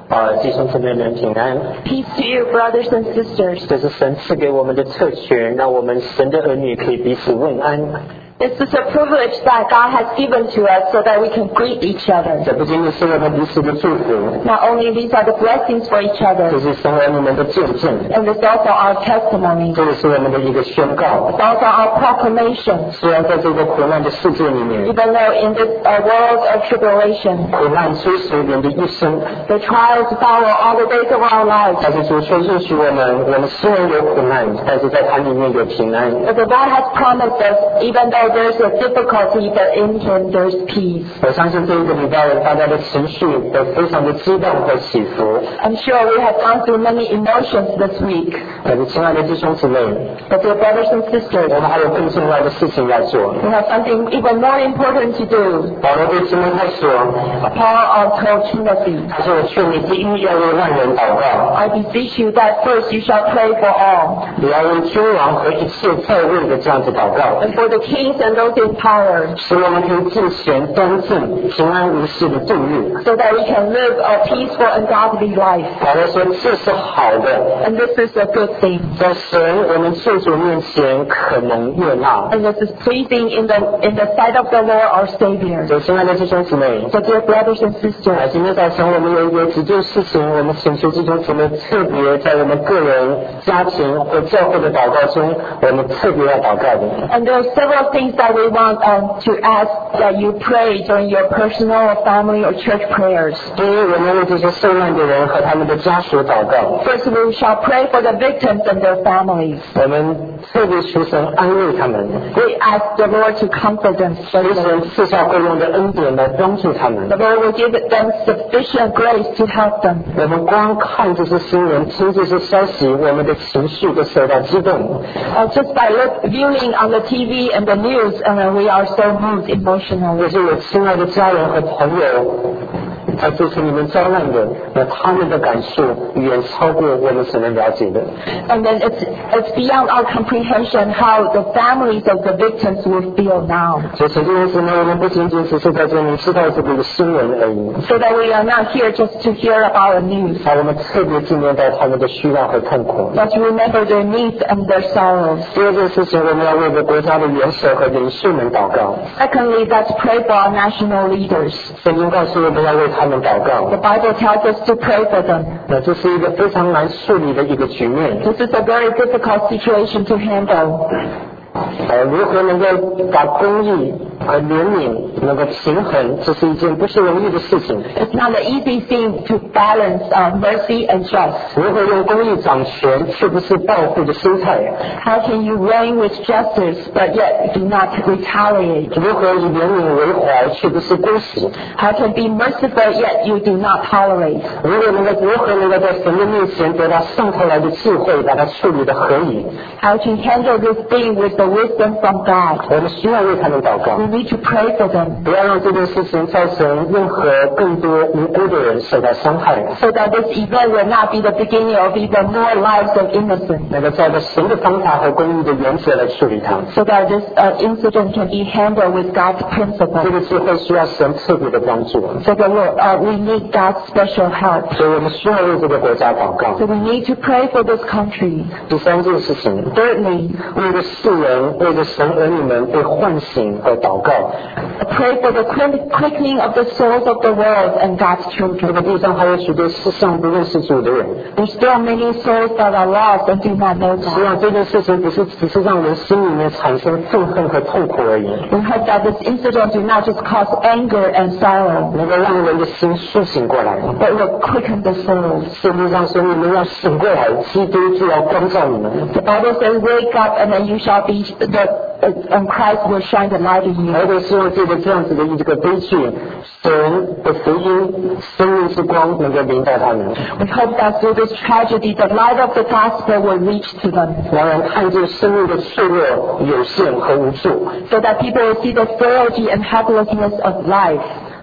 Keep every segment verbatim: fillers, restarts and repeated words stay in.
呃，弟兄姊妹们平安。 Peace to you, brothers and sisters. 这是神赐给我们的特权，让我们神的儿女可以彼此问安。 This is a privilege that God has given to us so that we can greet each other. 这不仅仅是我们彼此的祝福， Not only these are the blessings for each 这 other, 是神儿女们的见证， and it's also our testimony. 这也是我们的一个宣告。 It's also our proclamation. 虽然在这个苦难的世界里面， Even though in this uh, world of tribulation, 苦难追随人的一生， the trials follow all the days of our lives, 但是主却应许我们，我们虽然有苦难，但是在它里面有平安。 but the God has promised us, even though there's a difficulty, but in Him there's peace. 我相信这一个礼拜大家的情绪都非常的激动和起伏。 I'm sure we have gone through many emotions this week. 可是，亲爱的弟兄姊妹， But dear brothers and sisters, 我们还有更重要的事情要做。 we have something even more important to do. 保罗对提摩太说， Paul uh, told Timothy, 他说：“我劝你第一要为万人祷告， I beseech you that first you shall pray for all, 你要为君王和一切在位的这样子祷告， and for the kings and those in power, 使我们可以敬虔端正、平安无事的度日。” so that we can live a peaceful and godly life. 保罗说：“这是好的， And this is a good thing. 在神我们救主面前可蒙悦纳。” And this is pleasing in the in the sight of the Lord our Savior. 所以，亲爱的弟兄姊妹， So dear brothers and 啊， sisters, 今天早晨我们有有几件事情，我们请求弟兄姊妹特别在我们个人、家庭或教会的祷告中，我们特别要祷告的。 and there are several things that we want um, to ask that you pray during your personal, family, or church prayers. 第一，我们为这些受难的人和他们的家属祷告， First, we shall pray for the victims and their families. 我们特别求神安慰他们， We ask the Lord to comfort them, 求 strengthen 神 them. 赐下够用的恩典来帮助他们 The。Lord will give them sufficient grace to help them. 我们光看这些新闻、听这些消息，我们的情绪都受到激动。 Uh, just by look, viewing on the T V and the news, and uh, we are so moved 也 emotionally. 是我亲爱的家人和朋友，在这次你们遭难的，那他们的感受远超过我们所能了解的。 And then it's, it's beyond our comprehension how the families of the victims will feel now. 所以，请弟兄姊妹，我们不仅仅只是在这里知道这个新闻而已， So that we are not here just to hear about the news, 啊，我们特别纪念到他们的需要和痛苦。 but to remember their needs and their sorrows. 第二件事情，我们要为着国家的元首和领袖们祷告。 Secondly, let's pray for our national leaders. 圣经告诉我们要为他们祷 The 告， Bible tells us to pray for them. 那这是一个非常难处理的一个局面。 This is a very difficult situation to handle. 呃，如何能够把公义和怜悯能够平衡，这是一件不是容易的事情。 It's not an easy thing to balance uh, mercy and just. 如何用公义掌权，却不是报复的心态？ How can you reign with justice but yet do not retaliate? 如何以怜悯为怀，却不是姑息？ How can be merciful yet you do not tolerate? 如何能够如何能够在神的面前得到上头来的智慧，把它处理的合理？ How to handle this thing with the wisdom from God? 我们需要为他们祷告 We，need to pray for them 不要让这件事情造成任何更多无辜的人受到伤害。 so that this event will not be the beginning of even more lives of innocence. 能够照着神的方法和公义的原则来处理它。 So that this uh, incident can be handled with God's 这 principles. 个智慧需要神特别的帮助， So that we'll, uh, we need God's special help. 所以我们需要为这个国家祷告。 So we need to pray for this country. 第三件事情， Thirdly, 为了世人，为了神儿女们被唤醒而祷告。 pray for the quick- quickening of the souls of the world and God's 这 children. 个地上还有许多世上不认识主的人， There's still many souls that are lost and do not know 希 God. 望这件事情不是只是让人心里面产生愤恨和痛苦而已， We hope that this incident do not just cause anger and sorrow, 能够让人的心苏醒过来。 but will quicken the souls. 圣经上说，你们要醒过来，基督就要光照你们。 The Bible says, wake up and then you shall be, the, and Christ will shine the light in you. 而且希望借着这样子的一个悲剧，神的福音、生命之光能够临到他们， We hope that through this tragedy, the light of the gospel will reach to them, 让人看见生命的脆弱、有限和无助。 so that people will see the frailty and helplessness of life.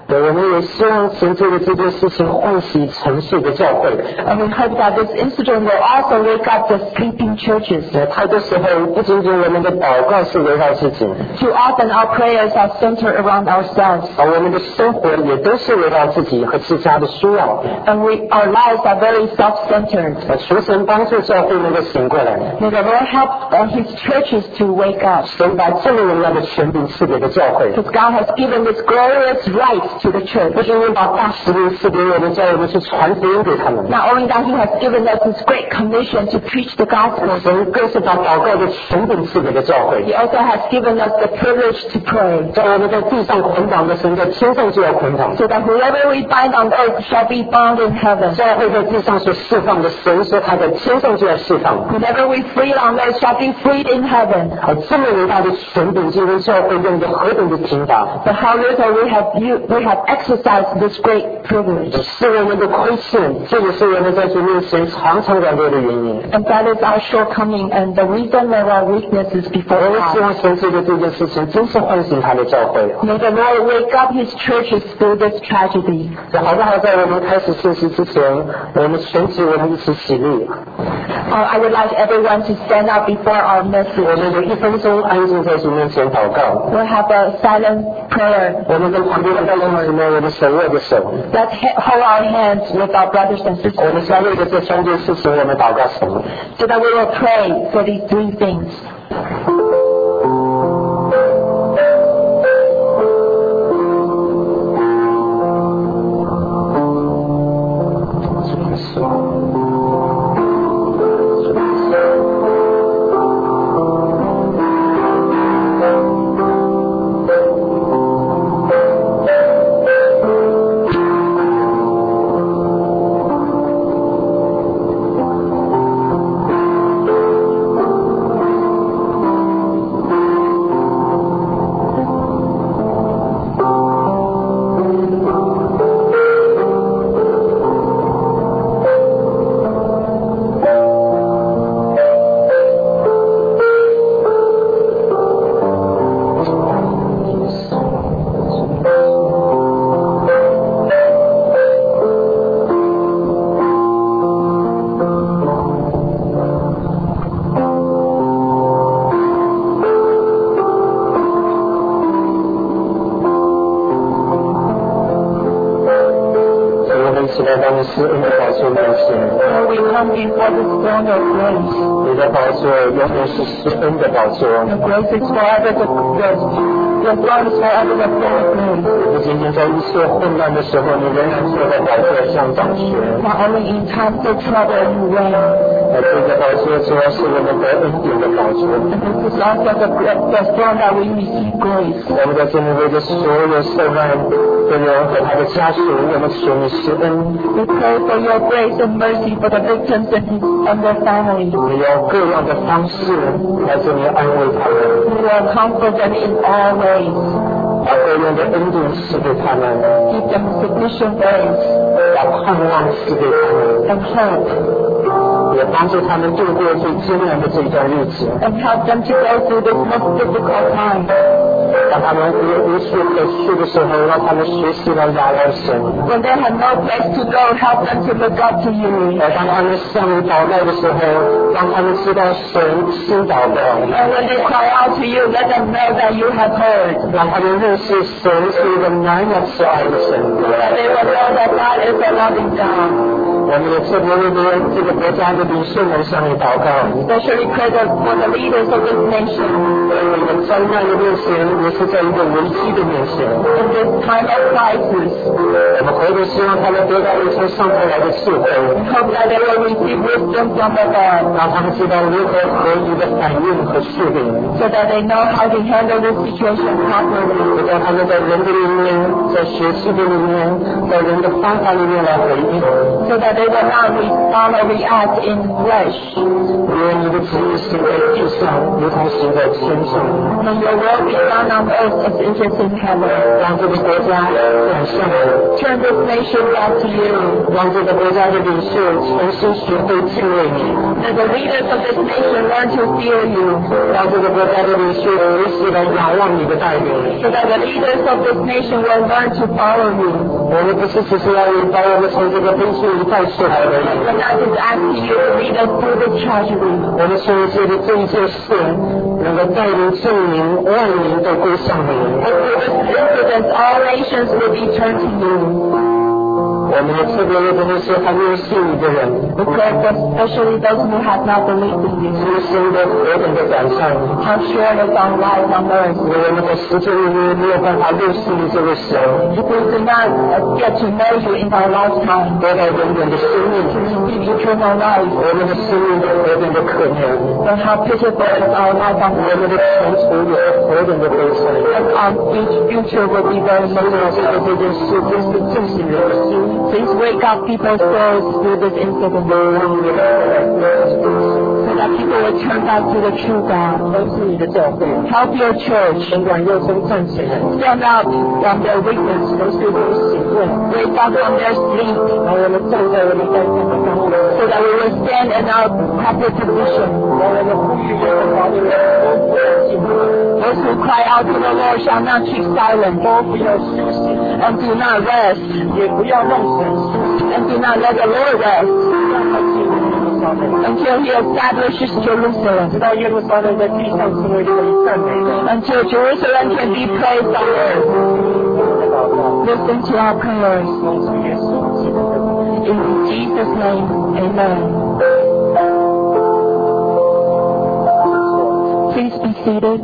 对，我们也希望神借着这件事情唤醒沉睡的教会。 And we hope that this incident will also wake up the sleeping churches. 太多时候，不仅仅我们的祷告是围绕自己， Too often our prayers are centered around ourselves. 而我们的生活也都是围绕自己和自家的需要。 And we, our lives are very self-centered. 求神帮助教会能够醒过来。 May the Lord help uh, His churches to wake up. 神把这么荣耀的权柄赐给了教会， Because God has given this glorious right to the 不 church. 仅仅把大使命赐给我们，叫我们去传福音给他们。 Not only that He has given us this great commission to preach the gospel, 神更是把祷告的权柄赐给了教会。 He also has given us the privilege to pray. 在我们在地上捆绑的神，在天上就要捆绑。 So that whoever we bind on earth shall be bound in heaven. 教会在地上所释放的，神说他在天上就要释放。 Whoever we free on earth shall be freed in heaven. 而这么伟大的权柄，今天教会用的何等的贫乏， But how little we have you, we have exercised this great privilege. 是我们的亏欠，这也是我们在主面前常常软弱的原因。 And that is our shortcoming and the reason of our weaknesses 我 before 们希 God. 望神借着这件事情，真是唤醒他的教会。 May the Lord wake up His churches through this tragedy. 好不好？在我们开始信息之前，我们全体我们一起起立。 Uh, I would like everyone to stand up before our 我 message. 们有一分钟安静在主面前祷告。 We'll have a silent prayer. 我们跟旁边的弟兄姊妹，我们手握着手。 Let's he- hold our hands with our brothers and 我们 sisters 相为的这三件事情，我们祷告神。 so that we will pray for these three things. 起来，当施恩的宝座面前， So we come before the throne of grace. 你的宝座永远是施恩的宝座。 The grace is forever the grace. Your throne is forever the throne of grace. 不仅仅在一切混乱的时候，你仍然坐在宝座上掌权。 Not only in times of trouble you reign. 而这个宝座主要是我们得恩典的宝座。 And this is also the, the throne that we receive grace. 我们在这里为着所有受难的人和他的家属，我们求你施恩。 We pray for your grace and mercy for the victims and, his, and their families. 你用各样的方式来这里安慰他们， We will comfort them in all ways. 把各样的恩典赐给他们， Give them sufficient grace 把盼望赐给他们， and hope. 也帮助他们度过最艰难的这段日子。 And help them to go through this most difficult time. 当他们无无处可去的时候，让他们学习来仰望神。 When they have no place to go, help them to look up to you. 而当他们向你祷告的时候，让他们知道神听祷告， And when they cry out to you, let them know that you have heard. 让他们认识神是一个满有慈爱的神。 That they will know that God is a loving God. 我们也特别为这个国家的领袖们向你祷告。 Especially pray the- for the leaders of this nation. 在一个灾难的面前，也是在一个危机的面前， In this time of crisis, 我们回头希望他们得到一从上头来的智慧， we hope that they will receive wisdom from the Lord, 让他们知道如何合宜的反应和处理， so that they know how to handle this situation properly, 知道他们在人的里面，在学习的里面，在人的方法里面来回应。 so that they will not respond or react in flesh. 因为你的旨意行在地上，如同行在天上。 May your will be done on earth as it is in heaven. 让这个国家转向你。 Turn this nation back to you. 让这个国家的领袖重新学会敬畏你。 That the leaders of this nation learn to fear you. 让这个国家的领袖学习来仰望你的带领。 So that the leaders of this nation will learn to follow you. 我们不是只是要把我们从这个悲剧里带出来而已。 We're not just asking you to lead us through this tragedy. 我们所做的这一件事，能够带领证明万民都归向你。 And through this incident, all nations will be turned to you. 我们也特别为这些还没有信你的人， Because especially those who have not believed in you. 出生的何等的短暂， How short is our life on earth. 因为我们在时间里面没有办法认识你这位神， If we do not get to know you in our lifetime, 得到永远的生命， receive eternal life, 我们的生命何等的可怜， then how pitiful is our life on 我 earth. 们的前途也何等的悲惨。 And our future will be very 所以 miserable. 这个这件事真是震醒人的心。 Please wake up people's souls through this incident, so that people will turn back to the true God. 都是你的教会， Help your church 尽管幼中站起来， stand up from their weakness, 都是我们醒悟， wake up from their sleep, 让我们站在我们该站的岗位， so that we will stand in our proper position. 让我们呼吁耶和华的人都不要静默， Those who cry out to the Lord shall not keep silent, 都不要休息， and do not rest, 也不要让神休息， and do not let the Lord rest, 让他进入耶路撒冷， until he establishes Jerusalem, 直到耶路撒冷在地上成为可以赞美的。 until Jerusalem can be praised on earth. 祷告， Listen to our prayers. 奉主耶稣基督的名。 In Jesus' name, amen. Please be seated.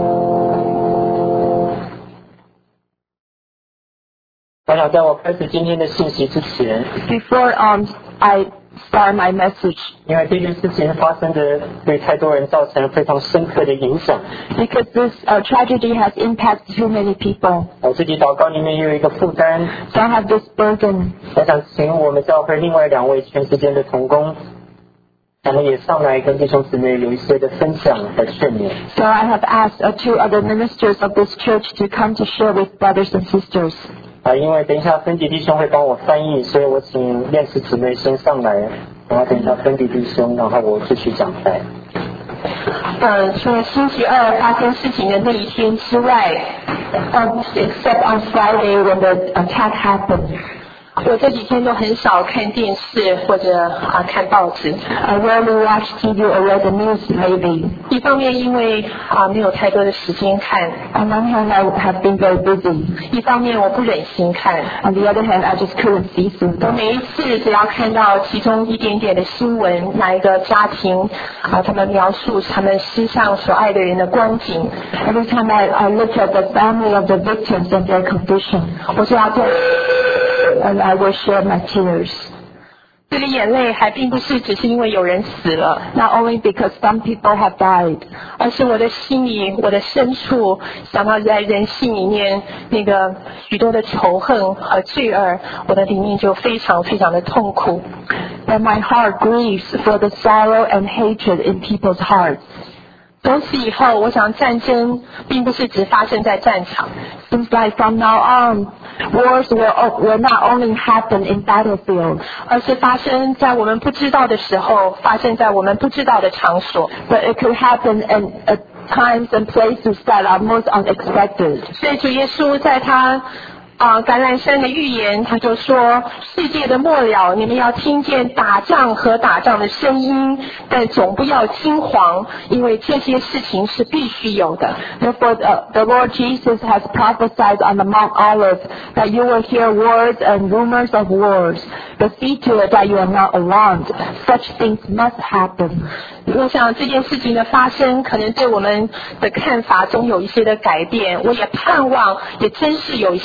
我想在我开始今天的信息之前， Before um, I start my message, 因为这件事情发生的对太多人造成非常深刻的影响， because this uh, tragedy has impacted too many people, 我自己祷告里面也有一个负担， so I have this burden. 我想请我们教会另外两位全时间的同工，他们也上来跟弟兄姊妹有一些的分享和劝勉。 So I have asked uh, two other ministers of this church to come to share with brothers and sisters. 啊，因为等一下分迪弟兄会帮我翻译，所以我请练习姊妹先上来，然后等一下分迪弟兄，然后我继续讲台。 呃，除了星期二发生事情的那一天之外，呃 except on Friday when the attack happened. 我这几天都很少看电视或者啊看报纸。 I rarely watch T V or read the news lately. 一方面因为啊没有太多的时间看， On one hand, I have been very busy. 一方面我不忍心看。 On the other hand, I just couldn't see through 我 them. 每一次只要看到其中一点点的新闻，哪一个家庭啊，他们描述他们失丧所爱的人的光景， Every time I, I look at the family of the victims and their condition, 我就要掉。 and I will shed my tears. 这个眼泪还并不是只是因为有人死了， Not only because some people have died, 而是我的心里，我的深处想到在人性里面那个许多的仇恨和罪恶，我的里面就非常非常的痛苦。 that my heart grieves for the sorrow and hatred in people's hearts. 从此以后，我想战争并不是只发生在战场， Seems like from now on, wars will, will not only happen in battlefields, 而是发生在我们不知道的时候，发生在我们不知道的场所。 but it could happen in uh, times and places that are most unexpected. 所以主耶稣在他啊，橄榄山的预言，他就说：世界的末了，你们要听见打仗和打仗的声音，但总不要惊惶，因为这些事情是必须有的。 Therefore, uh, the Lord Jesus has prophesied on the Mount Olive that you will hear wars and rumors of wars. But see to it that you are not alarmed. Such things must happen. 我想这件事情的发生，可能对我们的看法总有一些的改变。我也盼望，也真是有一些的改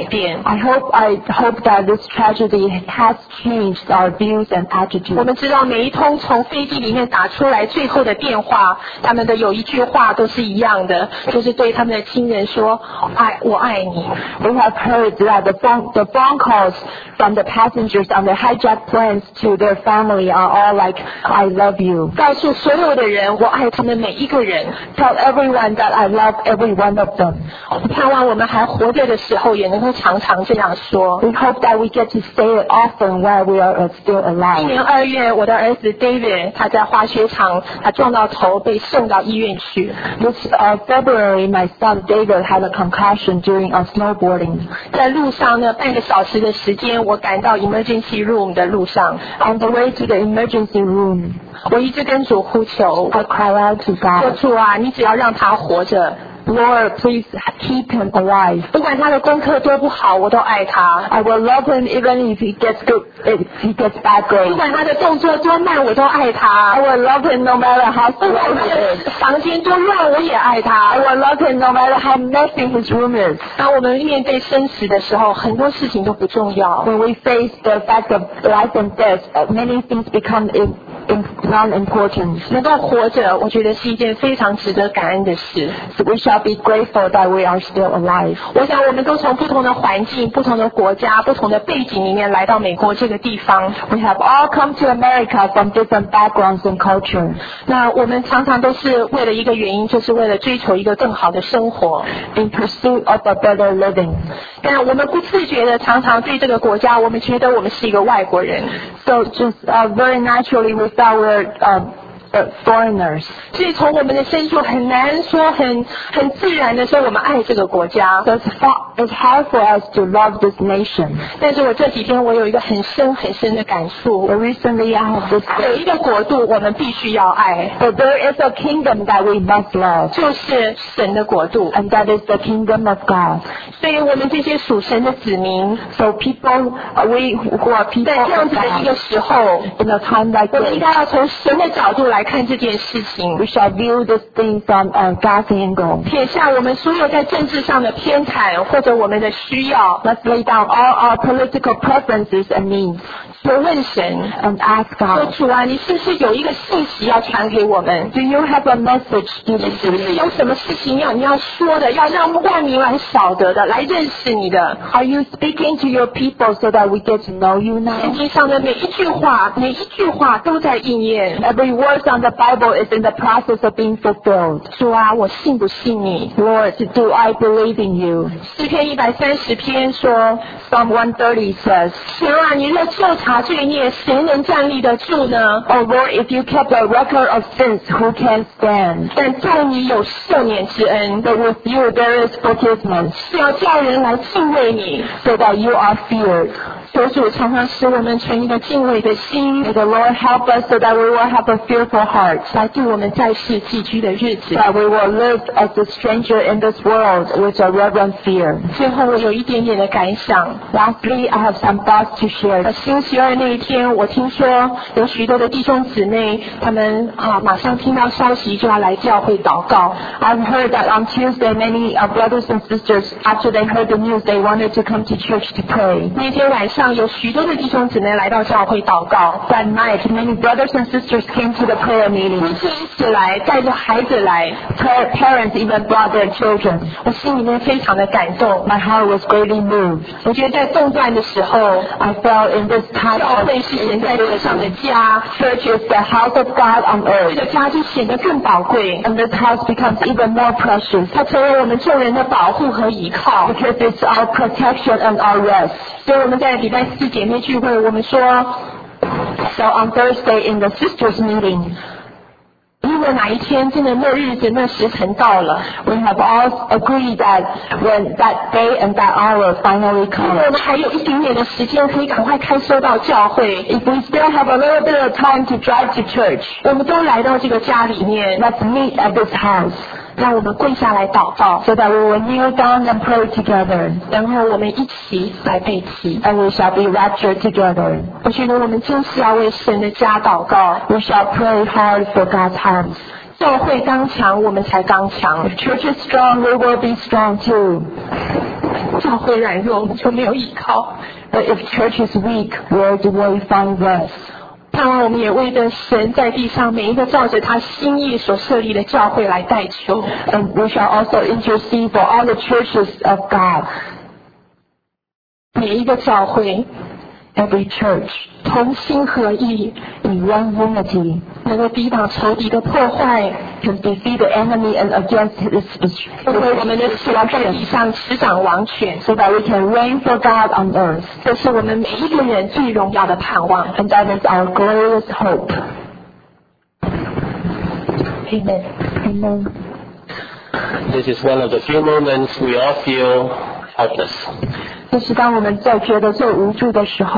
变。 I hope I hope that this tragedy has changed our views and 我 attitudes. 们知道每一通从飞机里面打出来最后的电话，他们的有一句话都是一样的，就是对他们的亲人说爱我爱你。 We have heard that the phone, the phone calls from the passengers on the hijacked planes to their family are all like, I love you. 告诉所有的人我爱他们每一个人。 Tell everyone that I love every one of them. 我盼望我们还活着的时候也能够常常这样说。 We hope that we get to say it often while we are uh, still 今 alive. 年二月，我的儿子 David 他在滑雪场，他撞到头，被送到医院去。 This uh, February, my son David had a concussion during uh, snowboarding. 在路上呢，半个小时的时间，我赶到 emergency room 的路上， On the way to the emergency room, 我一直跟主呼求， I cried out to 说 God, 主啊，你只要让他活着， Lord, please keep him alive. 不管他的功课多不好，我都爱他； I will love him even if he gets good, if he gets bad 不 grades. 管他的动作多慢，我都爱 I 他； will love him no matter how 不管 slow 他 he 的 is. 房间多乱，我也爱 I 他。 will love him no matter how messy his room is. 当我们面对生死的时候，很多事情都不重要。 When we face the fact of life and death, uh, many things become in, in non-important. 能够活着，我觉得是一件非常值得感恩的事。 So we shall be grateful that we are still alive. 我想我们都从不同的环境、不同的国家、不同的背景里面来到美国这个地方。 We have all come to America from different backgrounds and cultures. 那我们常常都是为了一个原因，就是为了追求一个更好的生活。 In pursuit of a better living. 但我们不自觉的常常对这个国家，我们觉得我们是一个外国人。 So just uh, very naturally we thought we were uh, uh, foreigners. 所以从我们的深处很难说很很自然的说我们爱这个国家。 So it's, fa- it's hard for us to love this nation. 但是我这几天我有一个很深很深的感触， But recently I have this 有一个国度我们必须要爱， that there is a kingdom that we must love. 就是神的国度。 And that is the kingdom of God. 所以我们这些属神的子民， So people, uh, we who are people 在这样 of 子的一个 God, 时候， in a time like 我们应 this, 该要从神的角度来看这件事情 we，shall view this thing from uh, God's angle. 撇下我们所有在政治上的偏袒或者我们的需要， Let's lay down all our political preferences and needs 求问神， and ask 说 God, 主啊，你是不是有一个信息要传给我们？ do you have a message to 你是不是 deliver? 有什么事情要你要说的，要让万民来晓得的，来认识你的？ Are you speaking to your people so that we get to know you 圣 now? 经上的每一句话，每一句话都在应验。 Every word on the Bible is in the process of being fulfilled. 主啊，我信不信你？ Lord, do I believe in you? 诗篇一百三十篇说， Psalm one thirty says, 神啊，你若究察罪孽，谁能站立得住呢？ Oh Lord, if you kept a record of sins, who can stand? 但在你有赦免之恩， But with you there is forgiveness, 是要叫人来敬畏你。 so that you are feared. 求主常常使我们存一个敬畏的心， May the Lord help us so that we will have a fearful heart, 来度我们在世寄居的日子。 that we will live as a stranger in this world with a reverent fear. 最后，我有一点点的感想。 Lastly, I have some thoughts to 呃， share. 星期二那一天，我听说有许多的弟兄姊妹，他们啊马上听到消息就要来教会祷告。 I've heard that on Tuesday, many uh, brothers and sisters, after they heard the news, they wanted to come to church to pray. 那天晚上有许多的弟兄姊妹来到教会祷告， That night, many brothers and sisters came to the prayer 夫 meeting. 妻一起来，带着孩子来， Pa- Parents even brought their children. 我心里面非常的感动。 My heart was greatly moved. 我觉得在动乱的时候， I felt in this time 教 of 会是神在地上的家， church is the house of God on 这 earth. 个家就显得更宝贵， And this house becomes even more precious 它成为我们众人的保护和依靠。 because it's our protection and our rest. 所以我们在礼拜四姐妹聚会，我们说， So on Thursday in the sisters meeting, 如果哪一天真的那日子那时辰到了， we have all agreed that when that day and that hour finally 如果 comes, 我们还有一点点的时间，可以赶快开车到教会， if we still have a little bit of time to drive to church, 我们都来到这个家里面， let's meet at this house 让我们跪下来祷告， so that we will kneel down and pray together 然后我们一起来背祈。 and we shall be raptured together. 我觉得我们真是要为神的家祷告。 We shall pray hard for God's house. 教会刚强，我们才刚强。 If church is strong, we will be strong too. 教会软弱，我们就没有依靠。 But if church is weak, where do we find rest? 盼望我们也为着神在地上每一个照着他心意所设立的教会来代求。 And we shall also intercede for all the churches of God, 每一个教会 every church, 同心合意， in one unity, 能够抵挡仇敌的破坏， can defeat the enemy and against his 为我们的神在地 destruction, 上执掌王权。 so that we can reign for God on earth. 这是我们每一个人最荣耀的盼望。 And that is our glorious hope. Amen. Amen. This is one of the few moments we all feel helpless. 这是当我们在觉得最无助的时候，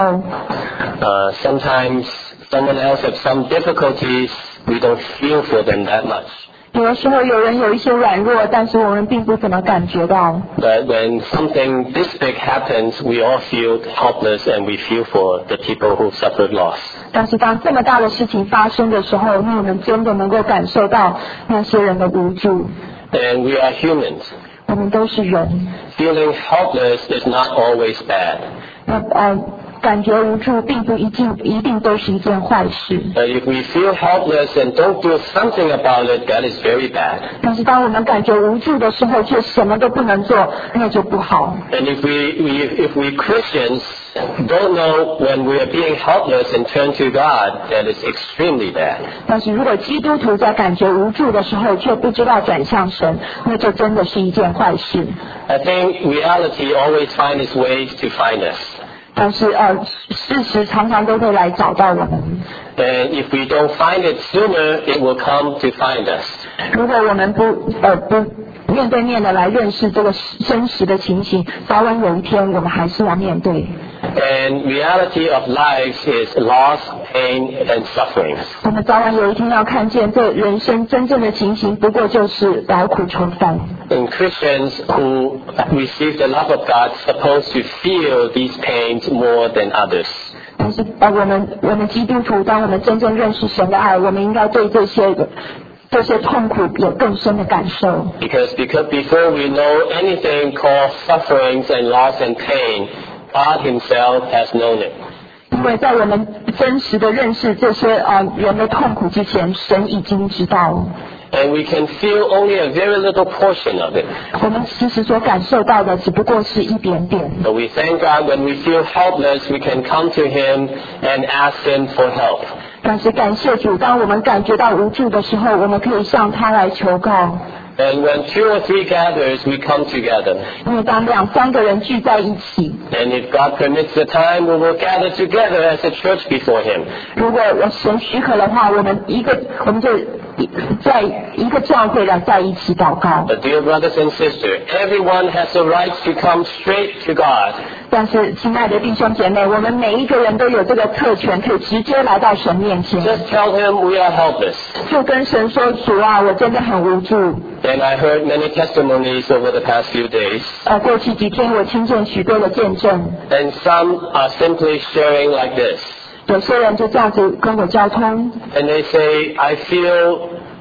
Uh, sometimes someone else has some difficulties, we don't feel for them that much. 有的时候有人有一些软弱，但是我们并不怎么感觉到。 But when something this big happens, we all feel helpless and we feel for the people who suffered loss. 但是当这么大的事情发生的时候，那我们真的能够感受到那些人的无助。 And we are humans. 我们都是人， Feeling helpless is not always bad. 那呃，感觉无助并不一定一定都是一件坏事。 But if we feel helpless and don't do something about it, that is very bad. 但是当我们感觉无助的时候，却什么都不能做，那就不好。 And if we, we if we Christians don't know when we are being helpless and turn to God, that is extremely bad. 但是如果基督徒在感觉无助的时候，却不知道转向神，那就真的是一件坏事。 I think reality always finds its ways to find us. 但是呃，事实常常都会来找到我们。 And if we don't find it sooner, it will come to find us. 如果我们不呃不面对面的来认识这个真实的情形，早晚有一天我们还是要面对。 And reality of life is loss, pain, and suffering. 我们早晚有一天要看见这人生真正的情形，不过就是劳苦愁烦。 And Christians who receive the love of God are supposed to feel these pains more than others. 但是呃，我们我们基督徒，当我们真正认识神的爱，我们应该对这些这些痛苦有更深的感受。 Because, because before we know anything called sufferings and loss and pain, God Himself has known it. 因为在我们真实的认识这些呃人的痛苦之前，神已经知道。 And we can feel only a very little portion of it. 我们其实所感受到的只不过是一点点。 But we thank God when we feel helpless, we can come to Him and ask Him for help. 但是感谢主，当我们感觉到无助的时候，我们可以向他来求告。 And when two or three gathers, we come together. 因为当两三个人聚在一起， And if God permits the time, we will gather together as a church before Him. 如果神许可的话，我们一个我们就在一个教会来在一起祷告。 But dear brothers and sisters, everyone has the right to come straight to God. 但是，亲爱的弟兄姐妹，我们每一个人都有这个特权，可以直接来到神面前， Just tell Him we are helpless. 就跟神说：“主啊，我真的很无助。” And I heard many testimonies over the past few days. 呃，过去几天我听见许多的见证， And some are simply sharing like this. 有些人就这样子跟我交通， And they say, I feel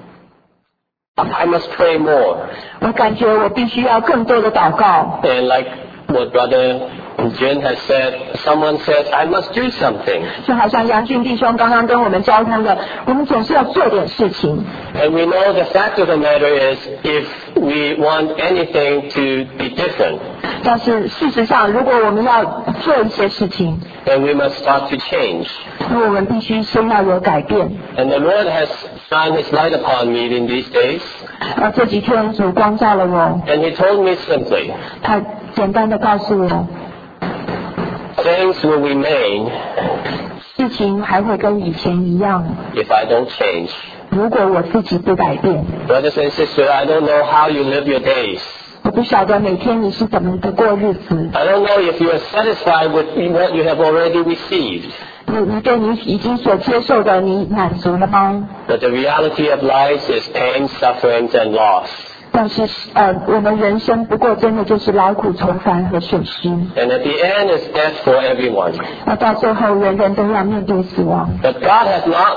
I must pray more. 我感觉我必须要更多的祷告。 And like what Brother Jin has said, someone says, I must do something. 就好像杨俊弟兄刚刚跟我们交通的，我们总是要做点事情。 And we know the fact of the matter is, if we want anything to be different, 但是事实上，如果我们要做一些事情， then we must start to change. 那我们必须先要有改变。 And the Lord has shined His light upon me in these days. 呃，这几天主光照了我， And He told me simply, 他简单的告诉我， things will remain 事情还会跟以前一样， if I don't change. 如果我自己不改变。 Brothers and sisters, I don't know how you live your days. 我不晓得每天你是怎么的过日子， I don't know if you are satisfied with what you have already received. 你你对你已经所接受的，你满足了吗？ But the reality of life is pain, sufferings, and loss. 但是呃，我们人生不过真的就是劳苦愁烦和损失， And at the end is death for everyone. 那到最后人人都要面对死亡。 But God has not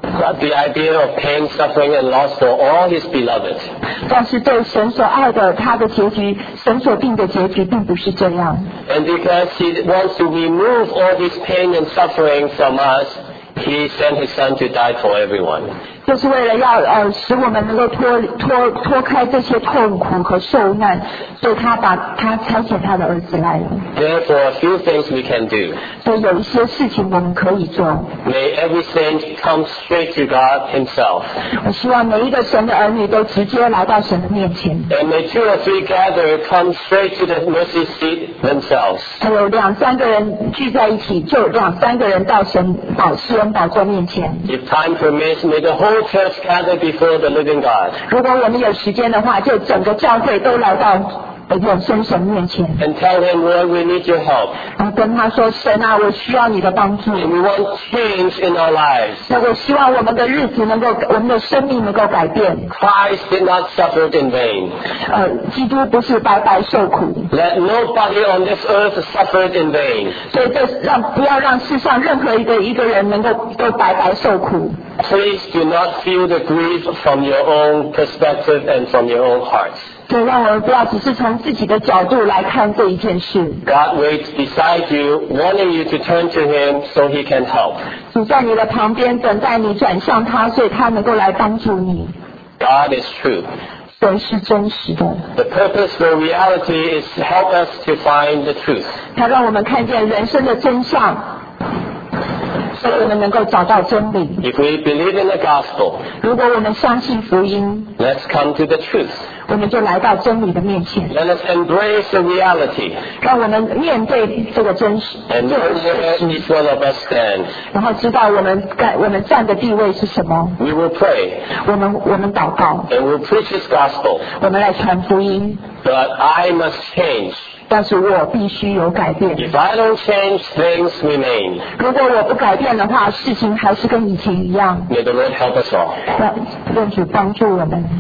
the idea of pain, suffering, and loss for all his beloved. 但是对神所爱的他的结局，神所定的结局并不是这样。 And because he wants to remove all this pain and suffering from us, he sent his son to die for everyone. 就是为了要呃使我们能够脱脱脱开这些痛苦和受难，所以他把他差遣他的儿子来了。 Therefore, a few things we can do. 所以有一些事情我们可以做。 May every saint come straight to God himself. 我希望每一个神的儿女都直接来到神的面前。 And may two or three gather come straight to the mercy seat themselves. 还有两三个人聚在一起，就两三个人到神宝施恩宝座面前。 If time permits, may the whole church gather before the living God. 如果我们有时间的话，就整个教会都来到永生神面前。 And tell him, Lord, we need your help. 然后跟他说：“神啊，我需要你的帮助。 And we want change in our lives. 那我希望我们的日子能够，我们的生命能够改变。 Christ did not suffer in vain. 呃，基督不是白白受苦， Let nobody on this earth suffer in vain. 所以这让不要让世上任何一个一个人能够都白白受苦。 Please do not feel the grief from your own perspective and from your own hearts. 所以让我们不要只是从自己的角度来看这一件事。 God waits beside you, wanting you to turn to him so he can help. 主在你的旁边等待你转向他，所以他能够来帮助你。 God is true. 神是真实的， The purpose for reality is to help us to find the truth. 他让我们看见人生的真相，所以我们能够找到真理。 If we believe in the gospel, 如果我们相信福音， let's come to the truth. 我们就来到真理的面前， Let us embrace the reality 让我们面对这个真实， and know where each one of us stands. 然后知道我们该我们站的地位是什么。 We will pray 我们我们祷告， and we'll preach his gospel. 我们来传福音， But I must change. 但是我必须有改变。 If I don't change, things remain. 如果我不改变的话，事情还是跟以前一样。 May the Lord help us all. 让愿主帮助我们。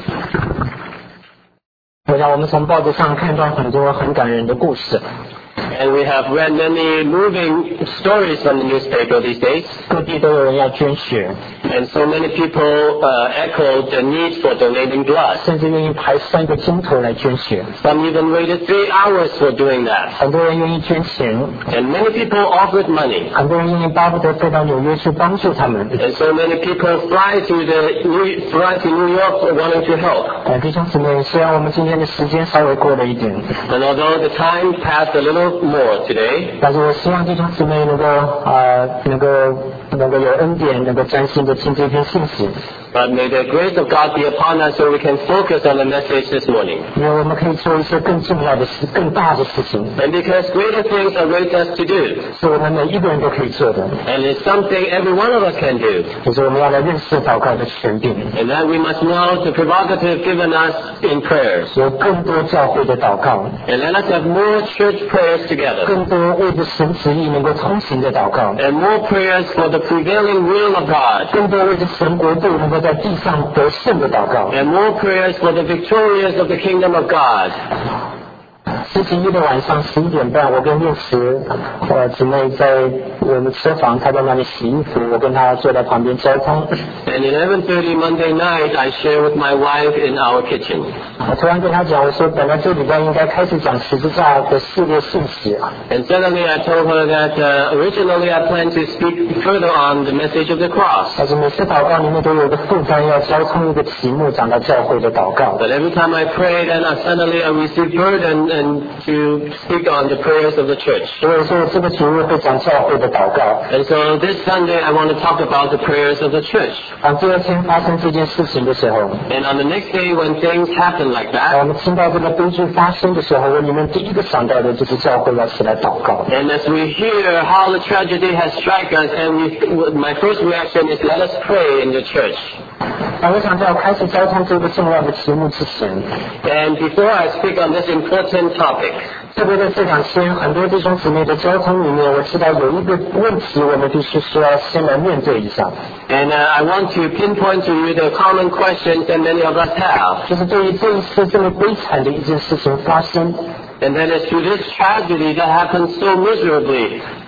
我想我们从报纸上看到很多很感人的故事， And we have read many moving stories from the newspaper these days. 各地都有人要捐血， And so many people uh, echoed the need for donating blood. 甚至愿意排三个钟头来捐血， Some even waited three hours for doing that. 很多人愿意捐钱， And many people offered money. 很多人愿意巴不得飞到纽约去帮助他们。 And so many people fly to the New, fly to New York wanting to help. 呃，弟兄姊妹，虽然我们今天的时间稍微过了一点， And although the time passed a little more today, 但是我希望弟兄姊妹能够呃能够能够有恩典，能够专心的听这篇信息， but may the grace of God be upon us so we can focus on the message this morning. 因为我们可以做一些更重要的事、更大的事情， And because greater things await us to do. 是我们每一个人都可以做的， And it's something every one of us can do. 就是我们要来认识祷告的权柄， And that we must know the prerogative given us in prayers. 有更多教会的祷告， And let us have more church prayers together. 更多为着神旨意能够通行的祷告， And more prayers for the prevailing will of God. 更多为着神国度能够在地上得胜的祷告。 And more prayers for the victorious of the kingdom of God. 星期一的晚上十一点半，我跟练慈呃姊妹在我们车房，她在那里洗衣服，我跟她坐在旁边交通。 And eleven thirty Monday night, I share with my wife in our kitchen. 我突然跟她讲，我说本来这礼拜应该开始讲十字架的系列信息啊， And suddenly I told her that uh, originally I planned to speak further on the message of the cross. 但是每次祷告里面都有一个副单要交通一个题目，讲到教会的祷告。 But every time I prayed, and I suddenly I received burden and to speak on the prayers of the church. 所以说这个主日会讲教会的祷告。 And so this Sunday I want to talk about the prayers of the church. 当第二天发生这件事情的时候， And on the next day when things happen like 当 that, 我们听到这个悲剧发生的时候，我里面第一个想到的就是教会要起来祷告。 and as we hear how the tragedy has struck us, and we, my first reaction is let us pray in the church. 那我想在我开始交通这个重要的题目之前， And before I speak on this important topic, 特别在这两天很多弟兄姊妹的交通里面，我知道有一个问题我们必须需要先来面对一下， and uh, I want to pinpoint to you the common questions that many of us have. 就是对于这一次这么悲惨的一件事情发生， And that is to this tragedy that happened so miserably.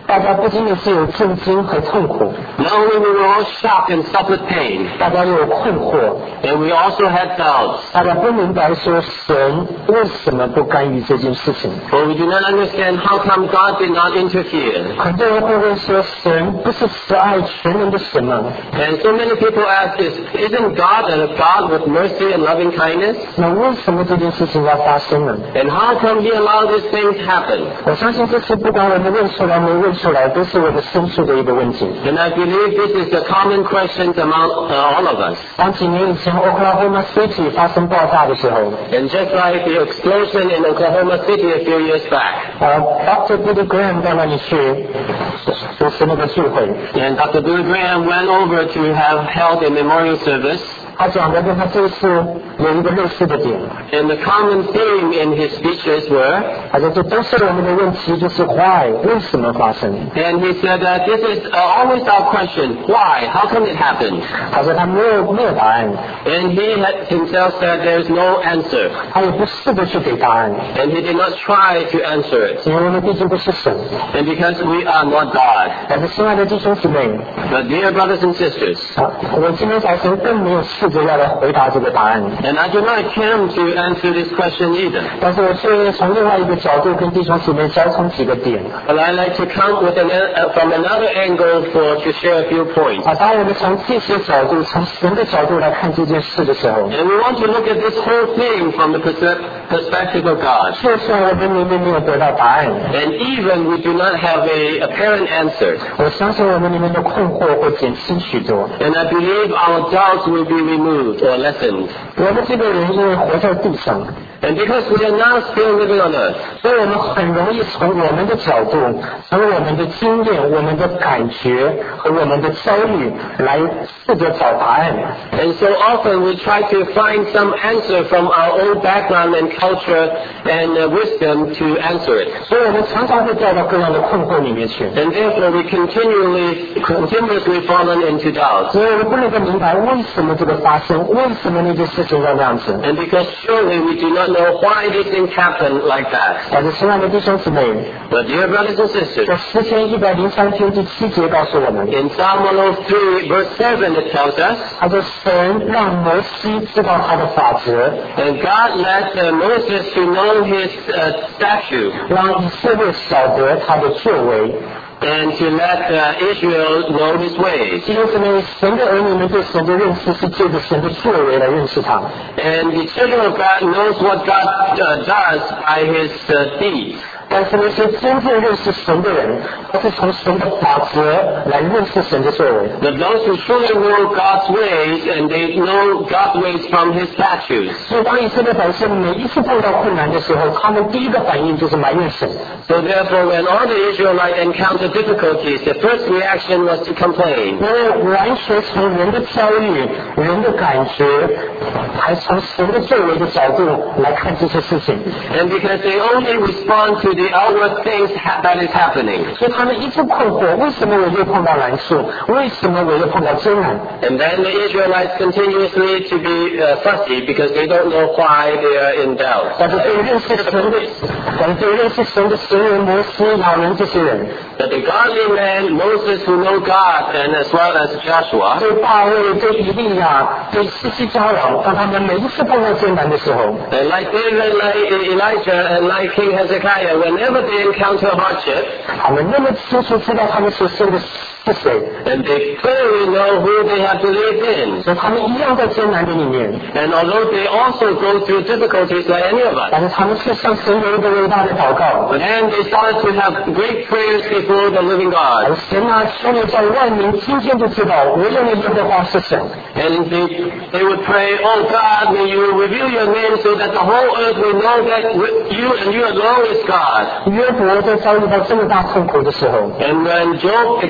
大家不仅仅是有震惊和痛苦， Not only we were all shocked and suffered pain, 大家又有困惑， and we also had doubts. 大家不明白说神为什么不干预这件事情。 For we do not understand how come God did not interfere. 很多人会问说，神不是慈爱全能的神吗？ And so many people ask this, isn't God a God with mercy and loving kindness? 那为什么这件事情要发生呢？ And how come He allowed these things happen? 我相信这次不管我们问出来没问出来，都是我们深处的一个问题。 And I believe this is a common question among uh, all of us. 当几年以前 Oklahoma City 发生爆炸的时候， And just like the explosion in Oklahoma City a few years back, 呃 ，Doctor Billy Graham 到那里去主持那个聚会， and Doctor Billy Graham went over to have held a memorial service. 他讲的跟他这次有一个类似的点， And the common theme in his speeches were, 他说这都是我们的问题，就是 why 为什么发生？ and he said that this is uh, always our question, why? How come it happened? 他说他没有没有答案， And he had himself said there's no answer. 他也不试着去给答案， And he did not try to answer it. 因为我们毕竟不是神。 And because we are not God. 但是亲爱的弟兄姊妹， But dear brothers and sisters, 啊，我今天早晨更没有试着要来回答这个答案， and I do not attempt to answer this question either. 但是我却从另外一个角度跟弟兄姊妹交通几个点。 But I like to come with an, uh, from another angle for to share a few points. 啊，当我们从这些角度，从神的角度来看这件事的时候， And we want to look at this whole thing from the perse- perspective of God. 就算我们里面没有得到答案， And even we do not have a apparent answer. 我相信我们里面的困惑会减轻许多。 And I believe our doubts will be removed or lessened. 我们这个人因为活在地上， And because we are now still living on earth, 所以我们很容易从我们的角度，从我们的经验、我们的感觉和我们的遭遇来试着找答案。 and so often we try to find some answer from our own background and culture and uh, wisdom to answer it. 所以我们常常会掉到各样的困惑里面去。 And therefore we continually, continuously fallen into doubt. 所以我们不能够明白为什么这个发生，为什么那件事情要那样子。 And because surely we do not know why these things happen like that. 但是亲爱的弟兄姊妹， But dear brothers and 在 sisters, 诗篇一百零三篇第七节告诉我们， in Psalm one oh three verse seven it tells us, 他说神让摩西知道他的法则， and God let uh, Moses to know his uh, statute, 让以色列晓得他的作为。 and to let uh, Israel know his ways. 弟兄姊妹，神的儿女们对神的认识是借着神的作为来认识他。 And the children of God knows what God uh, does by his uh, deeds. 但是那些真正认识神的人，他是从神的法则来认识神的作为。 But those who truly know God's ways, and they know God's ways from his statutes. 所以当以色列百姓每一次碰到困难的时候，他们第一个反应就是埋怨神。 So therefore, when all the Israelites encountered difficulties, the first reaction was to complain. 因为完全从人的遭遇、人的感觉，还从神的作为的角度来看这些事情， And because they only respond to the outward things ha- that is happening. 所以他们一直困惑：为什么我又碰到难处？为什么我又碰到艰难？ And then the Israelites continuously to be uh, fussy because they don't know why they are in doubt. 但是对认识神的，但是对认识神的神人、摩西、老人这些人， That the godly man, Moses who know God, and as well as Joshua, 对大卫、对以利亚、对西西家王，当他们每一次碰到艰难的时候， and like David, like Elijah, and like King Hezekiah, whenever they encounter hardship, 他们那么清楚知道他们所生的是谁， and they clearly know who they have to live in. 所以他们一样在艰难的里面， And although they also go through difficulties like any of us, 但是他们却向神有一个伟大的祷告。 but then they start to have great prayers before the living 而 God. 神啊，求你叫万民今天就知道，唯有你耶和华是神。 And they, they would pray, oh God, may you reveal your name so that the whole earth will know that you and you alone is God. 约伯在遭遇到这么大痛苦的时候， And when Job experienced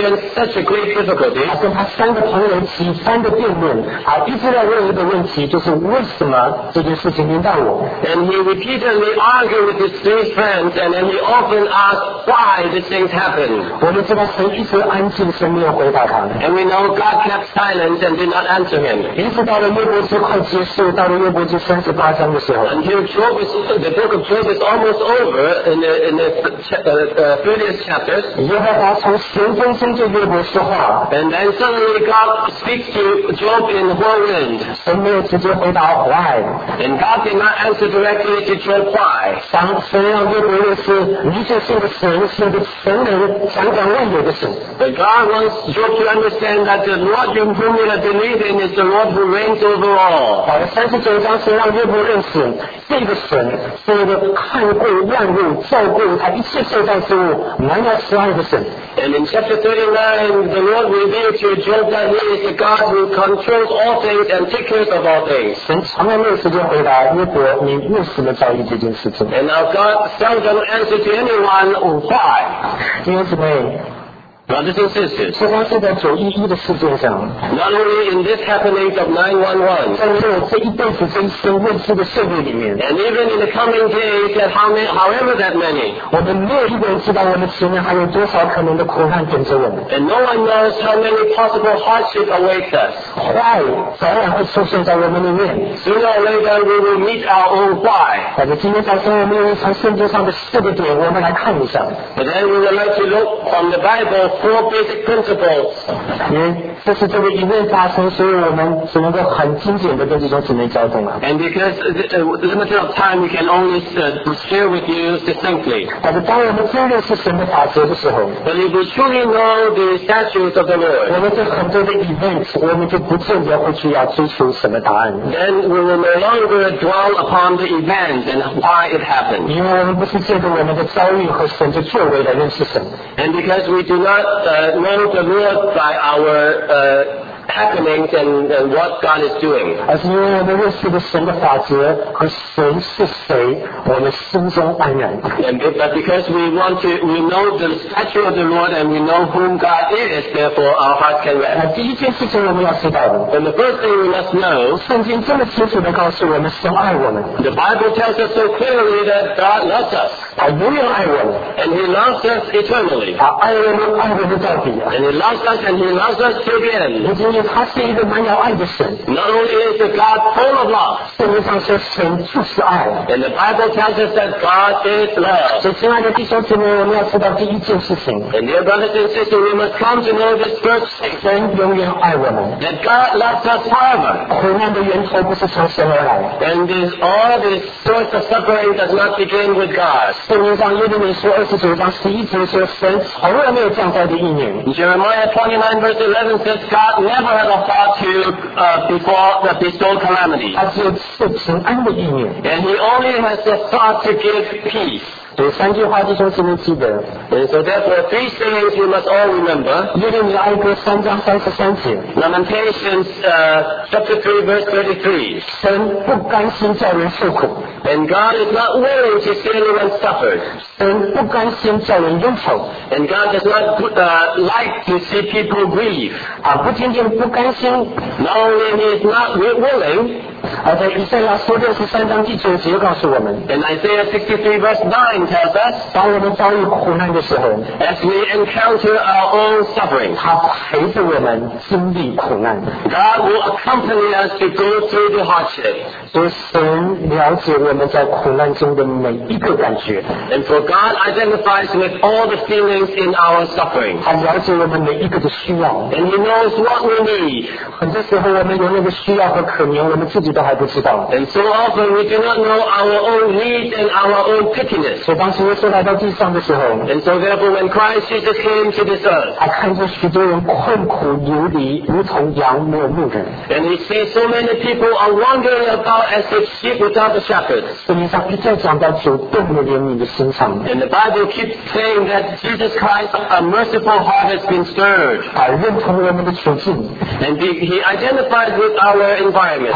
experienced such a great difficulty. 他跟他三个朋友起三个辩论，啊，一直在问一个问题，就是为什么这件事情临到我？ And he repeatedly argued with his three friends, and then he often asked why these things happened. 我们知道神一直安静，神没有回答他。 And we know God kept silence and did not answer him. 一直到了约伯记快结束，到了约伯记三十八章的时候， Until Job is, the book of Job is almost over in the, in the uh, uh, thirtieth chapters. 耶和华从旋风中对约伯说话， And then suddenly God speaks to Job in whirlwind. 神没有直接回答 why。 And God did not answer directly to Job why. 当神让约伯认识你就是个神，是个神人，掌管万有的神。 But God wants Job to understand that the Lord whom you have believed in is the Lord who reigns over all. 好了，三十九章是让约伯认识这个神是一个看顾万物、照顾他一切受造之物、满了慈爱的神。 And in chapter thirty-nine, the Lord revealed to Job that He is the God who controls all things and takes care of all things. 神从来没有时间回答约伯，你为什么遭遇这件事情？ And now God seldom answers to anyone why. 弟兄姊妹， Brothers and sisters, 不光是在九一一的事件上， not only in this happenings of nine one one, 在我这一辈子这一生未知的社会里面， and even in the coming days, that how many, however that many, 我们没有一个人知道我们前面还有多少可能的苦难等着我们。 and no one knows how many possible hardships await us. 坏早晚会出现在我们里面。 Sooner or later, we will meet our own why. 好的，今天早上我们用从圣经上的四个点，我们来看一下。 But then we would like to look from the Bible four basic principles. 因为这是这个疑问发生，所以我们只能够很精简的跟弟兄姊妹交通了。 And because uh, the limited of time, we can only uh, share with you succinctly. 但是当我们真认识神的法则的时候， But if we truly know the statutes of the 我 Lord, 们对很多的 event， 我们就不见得会去要追求什么答案， then we will no longer dwell upon the event and why it happened. 因为我们不是借着我们的遭遇和神的作为来认识神， And because we do not uh, know the Lord by our uh, happenings and, and what God is doing. 而是因为我们认识了神的法则和神是谁，我们心中安然。 And, but because we want to, we know the statute of the Lord and we know whom God is, therefore our hearts can 那 rest. 第一件事情我们要知道的， And the first thing we must know, 圣经这么清楚的告诉我们，神爱我们， the Bible tells us so clearly that God loves us. 他永远爱我们， And He loves us eternally. 他爱我们，爱我们到底啊！ And He loves us and He loves us to the end. 不仅仅他是一个满了爱的神， Not only is the God full of love, 圣经上说神就是爱。 and the Bible tells us that God is love. 所以，亲爱的弟兄姊妹，我们要知道第一件事情， And dear brothers and sisters, we must come to know this first thing, 神永远爱我们。 that God loves us forever. 苦难的源头不是从神而来， And this, all this source of suffering does not begin with God. 圣经上耶利米书二十九章十一节说，神从来没有降灾的意念。 Jeremiah twenty-nine verse eleven says God never had a thought to uh, before the bestow calamity. 他只有赐平安的意念。 And He only has the thought to give peace. 有三句话弟兄姊妹记得， And so therefore, three things you must all remember. 耶利米哀歌三章三十三节， Lamentations uh, chapter three verse thirty-three. 神不甘心叫人受苦， And God is not willing to see anyone suffer. 神不甘心叫人忧愁， And God does not uh, like to see people grieve. 啊，不仅仅不甘心， Not only He is not wi- willing, 而在以赛亚书六十三章第九节告诉我们， and Isaiah sixty-three verse nine tells us, 当我们遭遇苦难的时候， as we encounter our own suffering, 他陪着我们经历苦难。 God will accompany us to go through the hardship. 所以神了解我们在苦难中的每一个感觉， And for God identifies with all the feelings in our suffering. 他了解我们每一个的需要。 And He knows what we need. 很多时候我们有那个需要和可怜，我们自己都还不知道。 And so often we do not know our own needs and our own pettiness. 所以当时耶稣来到地上的时候， And so therefore when Christ Jesus came to this earth, 他看见许多人困苦流离，如同羊没有牧人。 and He sees so many people are wandering about as if sheep without a shepherd. 圣经上一再讲到主动的怜悯的心肠， And the Bible keeps saying that Jesus Christ, a merciful heart has been stirred. 他认同我们的处境， And He, he identifies with our 他 environment. 了解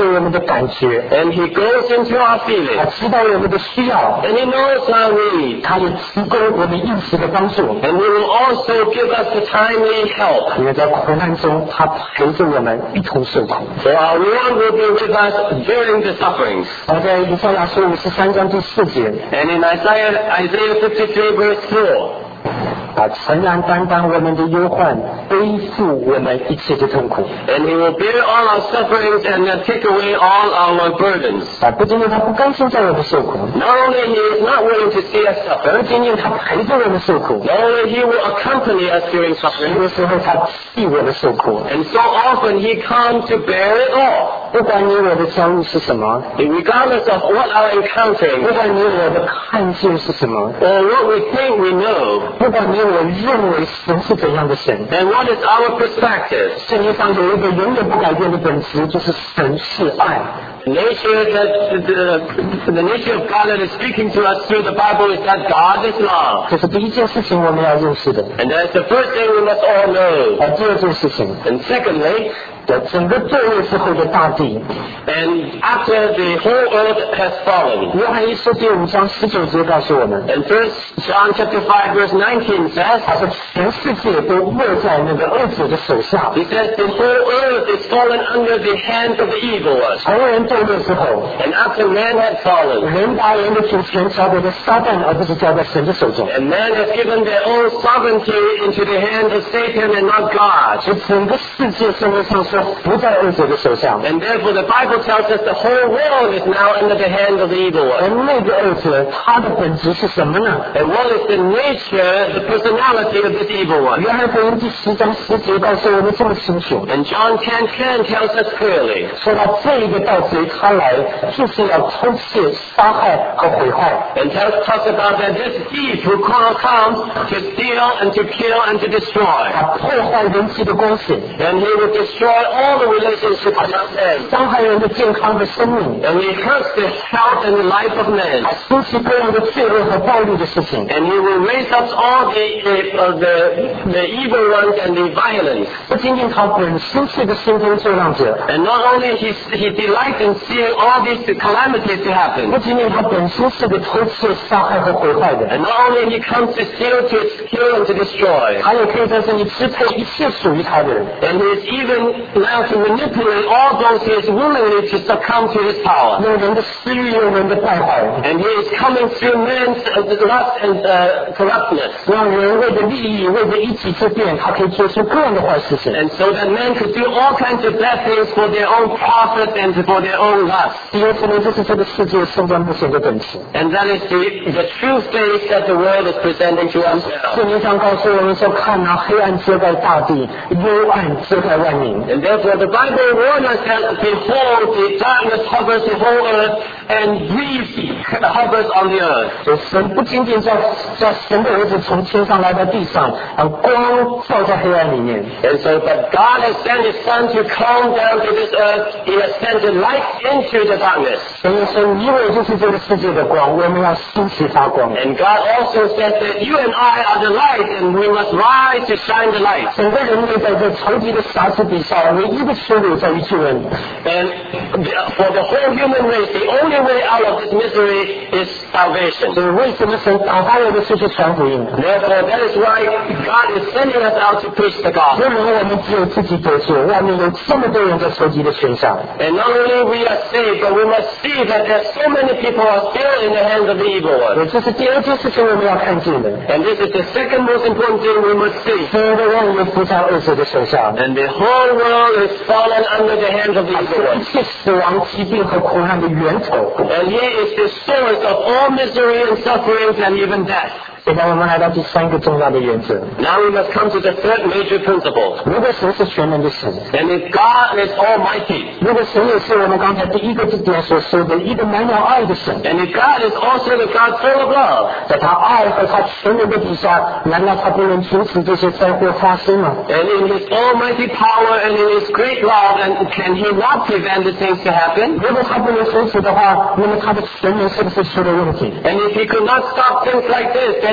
我们的感觉， And He goes into our 他 feelings. 知道我们的需要， And He knows our needs. 他也提供我们应时的帮助。 And He will also give us the timely help. 因为在苦难中，他陪着我们一同受苦。 For our Lord will be with us during the sufferings. 而在以赛亚书五十三章第四节， And in Isaiah, Isaiah fifty-three verse four, 啊，诚然担当我们的忧患，背负我们一切的痛苦。 and He will bear all our sufferings and uh, take away all our burdens. 啊，不仅仅他不甘心在我们受苦， Not only He is not willing to see us 而 suffer, 仅仅他陪着我们受苦。 not only He will accompany us during 有 suffering, 的时候他替我们受苦。 and so often He comes to bear it all. 不管你我的遭遇是什么， Regardless of what our 不 encountering 管你我的看见是什么， or what we think we know, 不管你我认为神是怎样的神， and what is our perspective. 圣经上有一个永远不改变的本质，就是神是爱。 The nature that the, the nature of God that is speaking to us through the Bible is that God is love. 这是第一件事情我们要认识的。 And that's the first thing we must all know. 而第二件事情， And secondly, 的整个罪恶之后的大地， and after the whole earth has fallen. 约翰一书第五章十九节告诉我们， And first John chapter five verse nineteen says, 他说全世界都落在那个恶者的手下。 he says the whole earth is fallen under the hand of the evil one. 从人堕落之后， And after man had fallen, 人把人的主权交给了撒旦，而不是交在神的手中。 and man has given their own sovereignty into the hand of Satan and not God. 所以整个世界圣经上说不在恶者的手下， And therefore the Bible tells us the whole world is now under the hand of the evil 而 one. 那个恶者他的本质是什么呢？ And what is the nature, the personality of this evil one? 约翰福音第十章十节告诉我们这么清楚， And John ten ten tells us clearly, 说到这一个盗贼他来就是要偷窃、杀害和毁坏。 and tells talks about that this thief who comes to steal and to kill and to destroy. 他破坏人际的关系， And he will destroy all the relationships among men. 伤害人的健康和生命， And he hurts the health and the life of men. 还兴起各样的罪恶和暴力的事情。 And he will raise up all the, uh, the, the evil ones and the violence. 不仅仅他本身是个兴风作浪者， And not only he, he delights in seeing all these calamities to 不 happen. 仅仅他本身是个偷窃、杀害和毁坏的， And not only he comes to steal, to kill, and to destroy. 他也可以在这里支配一切属于他的人。 And he is even now to manipulate all those he is willingly to succumb to his power. 用人的私欲，用人的败坏， And he is coming through men's uh, lust and uh, corruptness. 让人为了利益、为了一己之便，他可以做出各样的坏事情。 And so that men could do all kinds of bad things for their own profit and for their own lust. 第二，可能这是这个世界现在目前的本质。 And that is the, the true face that the world is presenting to us now. 圣经上告诉我们说：“看啊，黑暗遮盖大地，幽暗遮盖万民。” And therefore the Bible warns us that behold, the darkness hovers the whole earth and grief hovers on the earth. 所以神不仅仅叫叫神的儿子从天上来到地上，让光照在黑暗里面。 And so, but God has sent His Son to come down to this earth. He has sent the light into the darkness. 所以说，你我就是这个世界的光，我们要兴起发光。 And God also says that you and I are the light, and we must rise to shine the light. 整个人类在这仇敌的辖制底下，唯一的出路在于救恩。 And for the whole human race, the only way out of this misery is salvation. 所以为什么神打发我们出去传福音？ Therefore, that is why God is sending us out to preach the 不 gospel. 能我们只有自己得救，外面有这么多人在仇敌的权下。 And not only we are saved, but we must see that there are so many people are still in the hands of the evil 所 one. 以这是第二件事情我们要看见的。 And this is the second most important thing we must see. 所有的万有伏在恶者的手下， And the whole world is fallen under the hands of the 它 evil 是 one. 一切死亡、疾病和苦难的源头。 And here is the source of all misery and sufferings and even death. 现在我们来到第三个重要的原则： Now we must come to the third major principle. 如果神是全能的神， And if God is almighty, 如果神也是我们刚才第一个字典所说的一个满了爱的神， and if God is also the God full of love, 在他爱和他全能的底下，难道他不能阻止这些灾祸发生吗？ and in His almighty power and in His great love, and can He not prevent the things to happen? 如果他不能阻止的话，那么他的全能是不是出了问题？ And if He could not stop things like this, then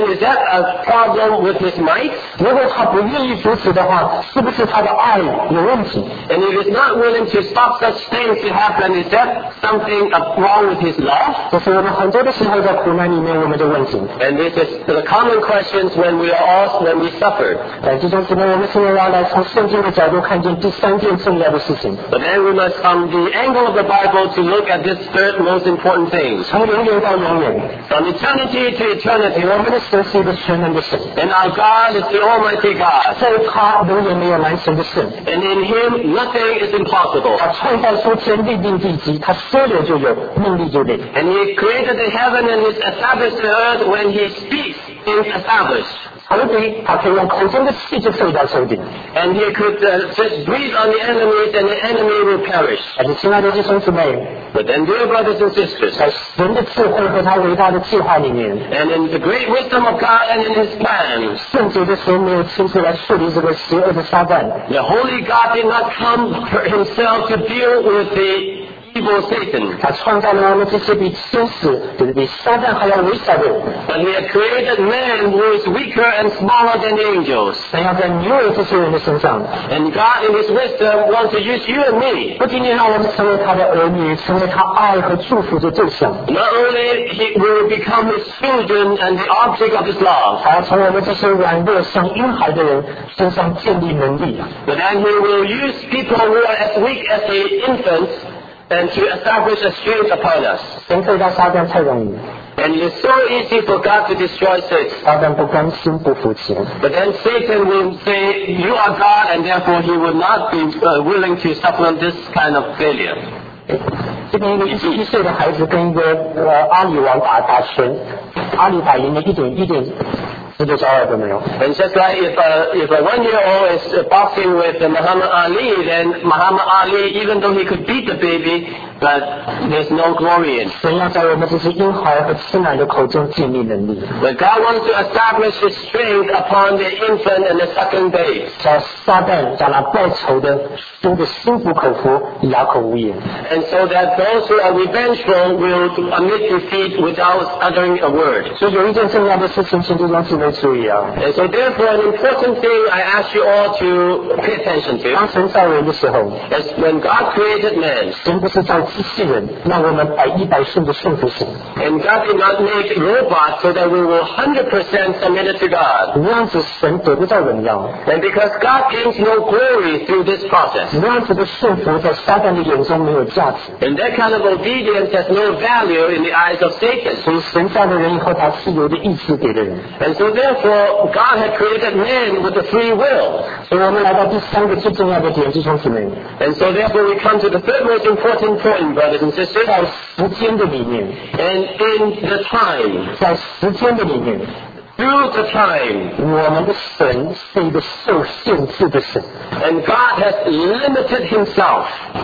then is that a problem with his might? 如果他不愿意阻止的话，是不是他的爱有问题？ And if he's not willing to stop such things to happen, is that something wrong with his love? 这是我们很多的时候在苦难里面我们的问题。 And this is the common questions when we are all when we suffer. 在弟兄姊妹，我们现在要来从圣经的角度看见第三件重要的事情。 But then we must, from the angle of the Bible, to look at this third most important thing. 从永远到永远， From eternity to eternity, 我们的神是一个全能的神， and our God is the Almighty God. 在他永远没有难成的事。 And in Him, nothing is impossible. 他创造出天，立定地基，他说有就有，命立就立。 And He created the heaven and He established the earth. When He speaks, it's established. 仇敌，他可以用口中的气就废掉仇敌。 And He could uh, just breathe on the enemies, and the enemy will perish. 但是，亲爱的弟兄姊妹， But then, dear brothers and sisters, 在神的智慧和他伟大的计划里面， and in the great wisdom of God and in His plans, 圣洁的神没有亲自来处理这个邪恶的撒旦， the Holy God did not come for Himself to deal with the evil Satan. 他创造了我们这些比天使、比比撒旦还要微小的人。 But He had created man who is weaker and smaller than the angels. 神要在你我这些人的身上， And God in His wisdom wants to use you and me. 不仅仅让我们成为他的儿女，成为他爱和祝福的对象， Not only he will become His children and the object of His love, 还要从我们这些软弱像婴孩的人身上建立能力。 but then He will use people who are as weak as the infants and to establish a strength upon us. 神对待撒旦太容易， And it is so easy for God to destroy Satan. 撒旦不甘心不服气。 But then Satan will say, you are God, and therefore he will not be uh, willing to supplement this kind of failure. 这边一个一一岁的孩子跟一个呃阿里王打打拳，阿里打赢了一点一点值得骄傲都没有。 And just like if a, if a one-year-old is uh, boxing with uh, Muhammad Ali, then Muhammad Ali, even though he could beat the baby, but there's no glory in it. 神要在我们这些婴孩和吃奶的口中建立能力， But God wants to establish His strength upon the infant and the suckling babe. 叫撒旦叫那报仇的输的心服口服，哑口无言。 And so that those who are revengeful will admit defeat without uttering a word. 所以有一件重要的事情，请弟兄姊妹注意啊！ And so therefore an important thing I ask you all to pay attention to 当神造人的时候， is when God created man, 神不是造机器人，让我们百依百顺的顺服神。 and God did not make robots so that we will one hundred percent submitted to God. 那样子神得不到荣耀， And because God gains no glory through this process. 那样子的顺服在撒旦的眼中没有价值。 And that kind of obedience has no value in the eyes of Satan. 所以神造了人以后，他自由的意志给了人。 And so therefore God had created man with a free will. 所以我们来到第三个最重要的点，弟兄姊妹， And so therefore we come to the third most important point, brothers and sisters. 在时间的里面， And in the time, 在时间的里面， through the time, 我们的神是一个受限制的神。 and God has limited Himself.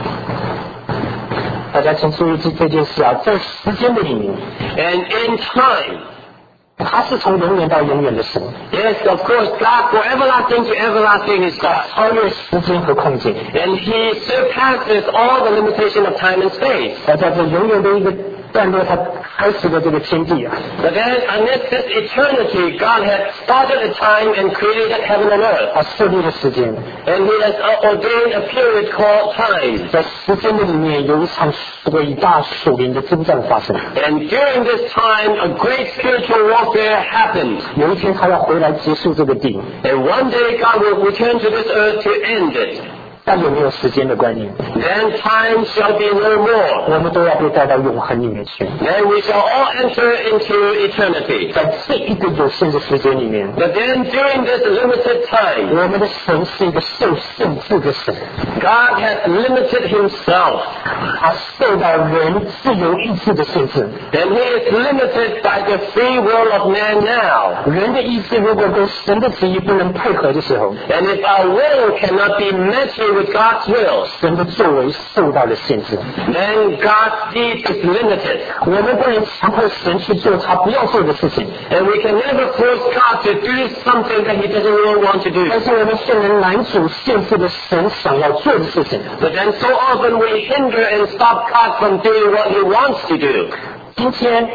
大家请注意这这件事啊，在时间的里面， And in time, 他是从永远到永远的神， yes, of course, God from everlasting to everlasting is God. 超越时间和空间。 And He surpasses all the limitation of time and space. 而在这永远的一个段落，他开始了这个天地啊。 But then amidst this eternity, God had started a time and created heaven and earth. 他设立了时间， And He has ordained a period called time. 在时间的里面有一场伟大属灵的征战发生。 And during this time, a great spiritual warfare happened. 有一天他要回来结束这个地， And one day God will return to this earth to end it. 但有没有时间的观念？ Then time shall be no more. 我们都要被带到永恒里面去。 Then we shall all enter into eternity. 在这一个有限的时间里面， But then during this limited time, 我们的神是一个受限制的神， God has limited Himself. 他受到人自由意志的限制。 And He is limited by the free will of man now. 人的意志如果跟神的旨意不能配合的时候， And if our will cannot be matched with God's will, 神的作为受到了限制。 then God's deed is limited. 我们不能强迫神去做他不要做的事情， And we can never force God to do something that He doesn't really want to 但 do. 是我们却能拦阻限制了神想要做的事情。 But then so often we hinder and stop God from doing what He wants to do. 今天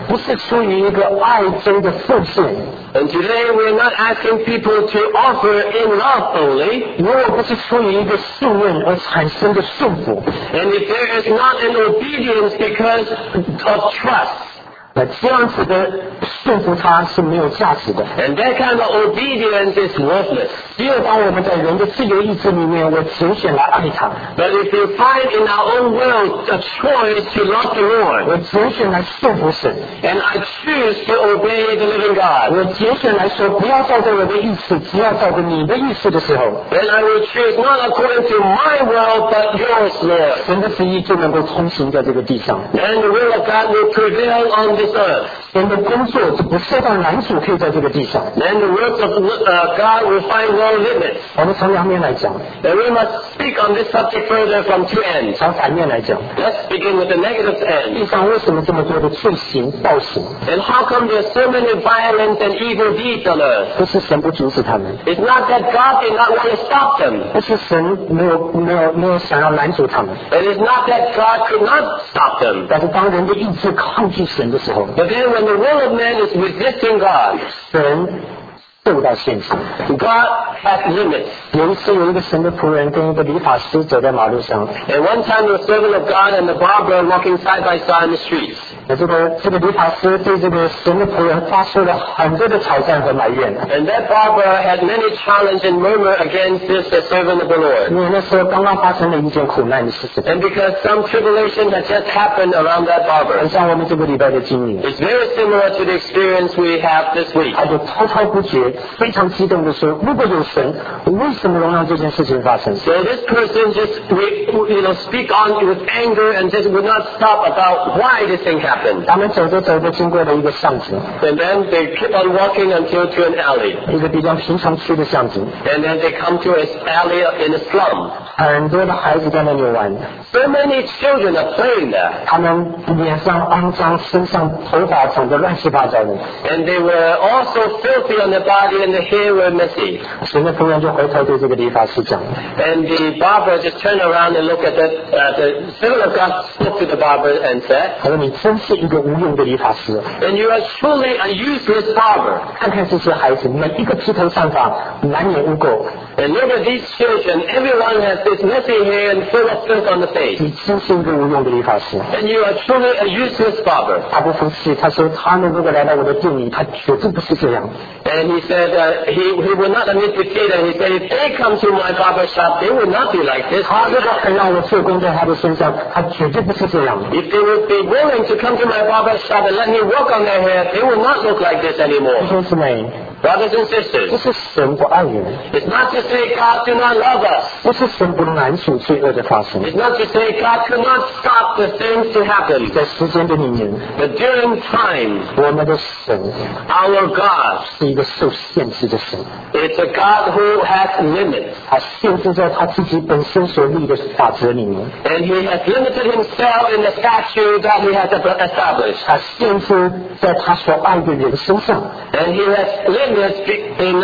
不是出于一个爱中的奉献。 And today we're not asking people to offer in love only. 如果不是出于一个信任而产生的顺服， And if there is not an obedience because of trust, 那这样子的顺服它是没有价值的。 and that kind of obedience is worthless. 只有当我们在人的自由意志里面，我拣选来爱他， But if we find in our own will a choice to love the Lord, 我拣选来顺服神， and I choose to obey the living God, 我拣选来说不要照着我的意思，只要照着你的意思的时候， then I will choose not according to my will, but yours, Lord. 神的旨意就能够通行在这个地上， And the will of God will prevail on this earth. 神的工作就不受到拦阻，可以在这个地上。 Then the works of uh, God will find no limits. 我们从两面来讲， And we must speak on this subject further from two ends. 从反面来讲， Let's begin with the negative 地 end. 上为什么这么多的罪行暴行？ And how come there's so many violence and evil deeds on earth? 不是神不阻止他们， It's not that God did not want to stop them. 不是神没有没有没有想要拦阻他们， It is not that God could not stop them. 但是当人的意志抗拒神的时候， But then when the will of man is resisting God, 神受到限制。 God has limits. 有一次，有一个神的仆人跟一个理发师走在马路上， And one time the servant of God and the barber walking side by side in the streets. 那这个这个理发师对这个神的仆人发出了很多的挑战和埋怨， And that barber had many challenge and murmur against this the servant of the Lord. 因为那时候刚刚发生了一件苦难的事情， And because some tribulation had just happened around that 很 barber. 像我们这个礼拜的经历。 It's very similar to the experience we have this week. 他就滔滔不绝、非常激动地说：“如果有神，为什么容让这件事情发生？” So this person just, you know, speak on with anger and just would not stop about why this thing happened. 他们走着走着，经过了一个巷子， And then they keep on walking until to an alley. 一个比较贫穷区的巷子， And then they come to an alley in a slum. 很多的孩子在那里玩， So many children are playing there. 他们脸上肮脏，身上头发长得乱七八糟的。 And they were also filthy on their body and the hair were messy. 神的仆人就回头对这个理发师讲 And the barber just turned around and looked at the, uh, the servant of God spoke to the barber and said, 他说：“你真是一个无用的理发师， And you are truly a useless barber. 看看这些孩子，每一个披头散发，满脸污垢， And look at these children, everyone has this messy hair and full of filth on the face. 你真是一个无用的理发师。” And you are truly a useless barber. 他不服气，他说：“他们如果来到我的店里，他绝对不是这样。 And he said uh, he, he would not admit defeat, and he said if they come to my barber shop, they would not be like this. 他如果肯让我做工在他的身上，他绝对不是这样。” If they would be willing to come to my barber shop and let me work on their hair, they would not look like this 弟 anymore. 兄姊妹， Brothers and 不 sisters, 是神不爱人， it's not to say God do not love us. 不是神不拦阻罪恶的发生。 It's not to say God could not stop the things to happen. 在时间的里面， But during time, 我们的神 our God 是一个受限制的神， is a God who has limits. 他限制在他自己本身所立的法则里面， And he has limited himself in the statute that he has established. 他限制在他所爱的人身上。 And he has limits in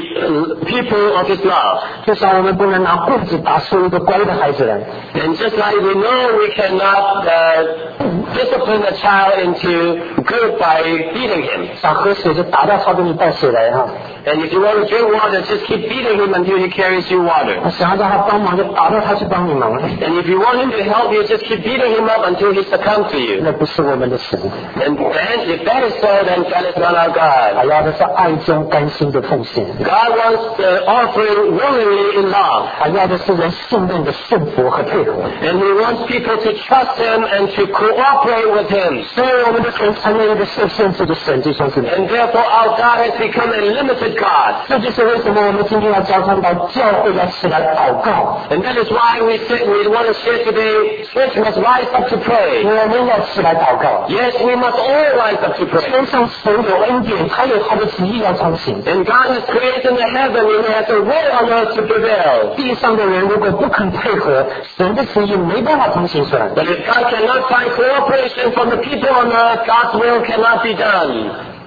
the people of his love. 就像我们不能拿棍子打出一个乖的孩子来， And just like we know we cannot uh, discipline a child into good by beating him. 想喝水就打到他给你倒水来哈， And if you want to drink water, just keep beating him until he carries you water. 想要让他帮忙就打到他去帮你忙， And if you want him to help you, just keep beating him up until he succumbs to you. 那不是我们的神。 And then, if that is so, then that is not our God. 他要的是爱中甘心的奉献， God wants the offering willingly in love. 他要的是人信任的顺服和配合。 And he wants people to trust him and to cooperate with him. 所以我们的神成为一个受限制的神，弟兄姊妹。 And therefore our God has become a limited God. 这就是为什么我们今天要交通到教会要起来祷告， And that is why we say, we want to share today, church must rise up to pray. 我们要起来祷告。 Yes, we must all rise up to pray. 天上神有恩典，他有他的旨意要通行。 And God has created the heaven and he has a will on earth to prevail. 地上的人如果不肯配合，神的旨意没办法通行出来。 But if God cannot find cooperation from the people on earth, God's will cannot be done.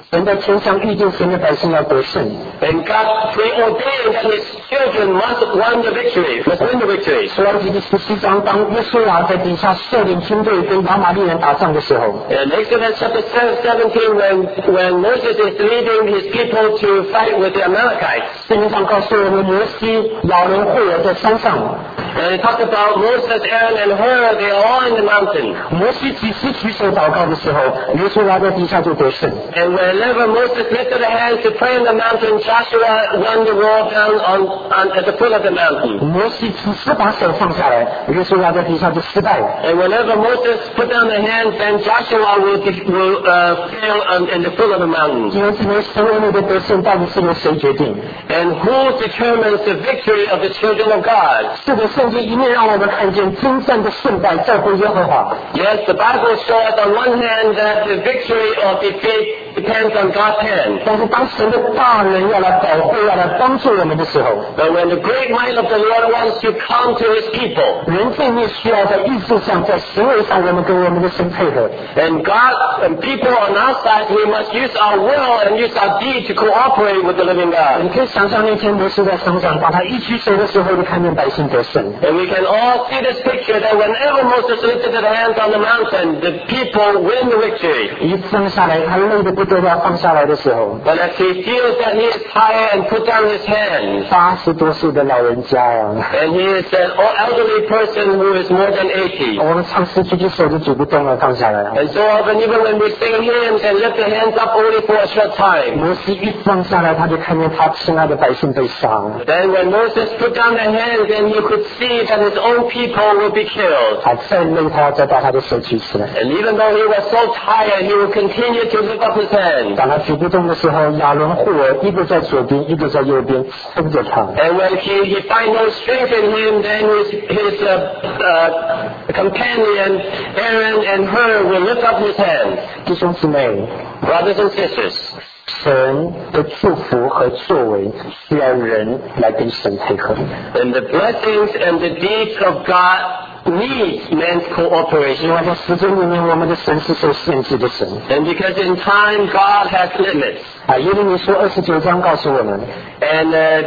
神在天上预定神的百姓要得胜。 And God preordained that His children must win the victory, must win the victory. 出埃及记十七章，当约书亚在底下率领军队跟亚玛力人打仗的时候， In Exodus chapter seventeen, when, when Moses is leading his people to fight with the Amalekites, 圣经上告诉我们，摩西、亚伦、会儿在山上， and it talks about Moses, Aaron, and Hur, they are all in the mountain. 摩西几时举手祷告的时候，约书亚在底下就得胜。 And whenever Moses lifted a hand to pray in the mountain, Joshua won the war down on, on at the foot of the mountain. 摩西几时把手放下来，约书亚在底下就失败了。 And whenever Moses put down the hand, then Joshua will, will uh, fail on, in the foot of the mountain. 因为这枚神儿女的得胜到底是由谁决定？ And who determines the victory of the children of God? 是的，圣经一面让我们看见征战的胜败在乎耶和华， Yes, the Bible shows on one hand that the victory or defeat depends on God's hand. 但是当神的大人要来保护、要来帮助我们的时候， But when the great might of the Lord wants to come to His people, 人正面需要在意志上、在行为上，我们跟我们的神配合。 and God and people on our side, we must use our will and use our deed to cooperate with the living 你 God. 可以想象那天摩西在山上，当他一举手的时候，就看见百姓得胜。 And we can all see this picture that whenever Moses lifted his hands on the mountain, the people win the victory. 一放下来，他累得不得了，放下来的时候， But as he feels that he is tired and put down his hands, 八十多岁的老人家啊， and he is an elderly person who is more than eighty. 我们唱诗举举手就举不动了，放下来啊。 And so often, even when we sing hymns and lift the hands up only for a short time, 摩西一放下来，他就看见他亲爱的百姓被杀。 then when Moses put down the hands, then he could see that his own people will be killed. 他再累，他要再把他的手举起来。 And even though he was so tired, he would continue to lift up his hands. 当他举不动的时候，亚伦、户尔一个在左边，一个在右边撑着他。 And when he, he find no strength in him, then his, his uh, uh, companion, Aaron and Hur, will lift up his hands. 弟兄姊妹， Brothers and sisters, 神的祝福和作为需要人来跟神配合。 and the blessings and the deeds of God needs man's 因 cooperation. 为在时间里面，我们的神是受限制的神。 And because in time, God has limits. 啊，耶利米书二十九章告诉我们， And uh,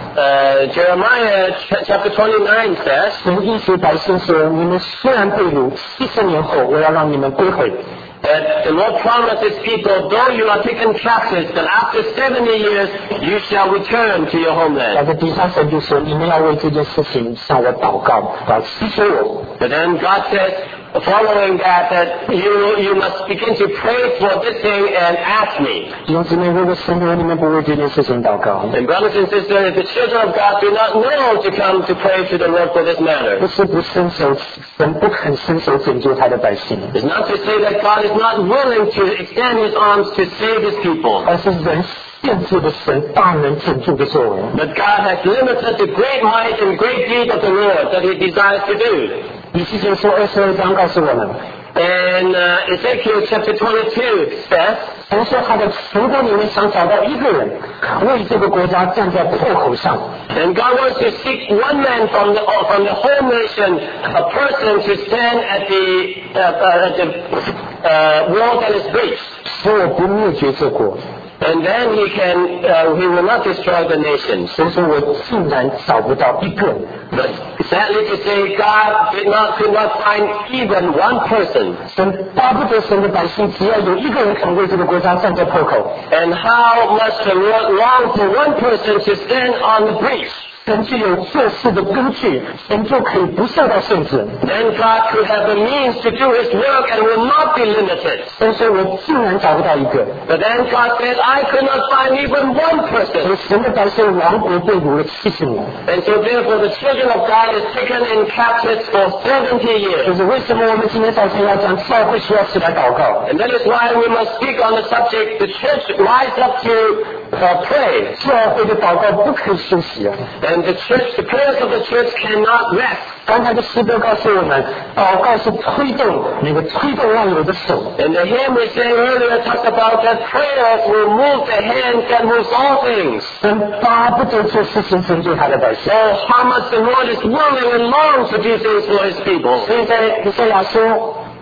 uh, Jeremiah ch- chapter twenty-nine says, 神应许百姓说：你们虽然被掳，七十年后我要让你们归回。 that the Lord promised His people, though you are taken captives, that after seventy years you shall return to your 在 homeland. 这第三神就说：你们要为这件事情向我祷告，要祈求我。 But then God says, following that, that you you must begin to pray for this thing and ask me. 弟兄姊妹，如果神为你们不为这件事情祷告， And brothers and sisters, if the children of God do not know to come to pray to the Lord for this 不 matter, 是不伸手，神不肯伸手拯救他的百姓， it's not to say that God is not willing to extend His arms to save His people. 而是人限制了神大能拯救的作为。 But God has limited the great might and great deed of the Lord that He desires to do. 以西结书二十二章告诉我们， And uh, Ezekiel chapter twenty-two says, 神说他在全国里面想找到一个人，为这个国家站在破口上， and God wants to seek one man from the uh, from the whole nation, a person to stand at the uh, uh, at the uh, wall that is breached, 使我不灭绝这国。 and then He can uh, He will not destroy the nations. 神说我竟然找不到一个， But sadly to say, God did not could not find even one person. 神巴不得神的百姓只要有一个人肯为这个国家站在破口， And how much the Lord longs for one person to stand on the breach. 神就有做事的根据，神就可以不受到限制。 Then God could have the means to do His work and will not be limited. 神说我竟然找不到一个， But then God said, I could not find even one 所以 person. 神的百姓亡国被掳了七十年。 And so therefore the children of God is taken in captives for seventy 就 years. 是为什么我们今天早晨要讲教会需要起来祷告？ And that is why we must speak on the subject, the church rise up to uh, pray. 教会的祷告不可以休息啊！ And the church, the prayers of the church cannot rest. 刚才的诗歌告诉我们，祷告是推动那个推动万有的手。 And the hymn we sang earlier talked about that prayers will move the hands that moves all things. 神巴不得做事情拯救他的百姓。 Oh, how much the Lord is willing and longs to do things for His people. 所以在以赛亚书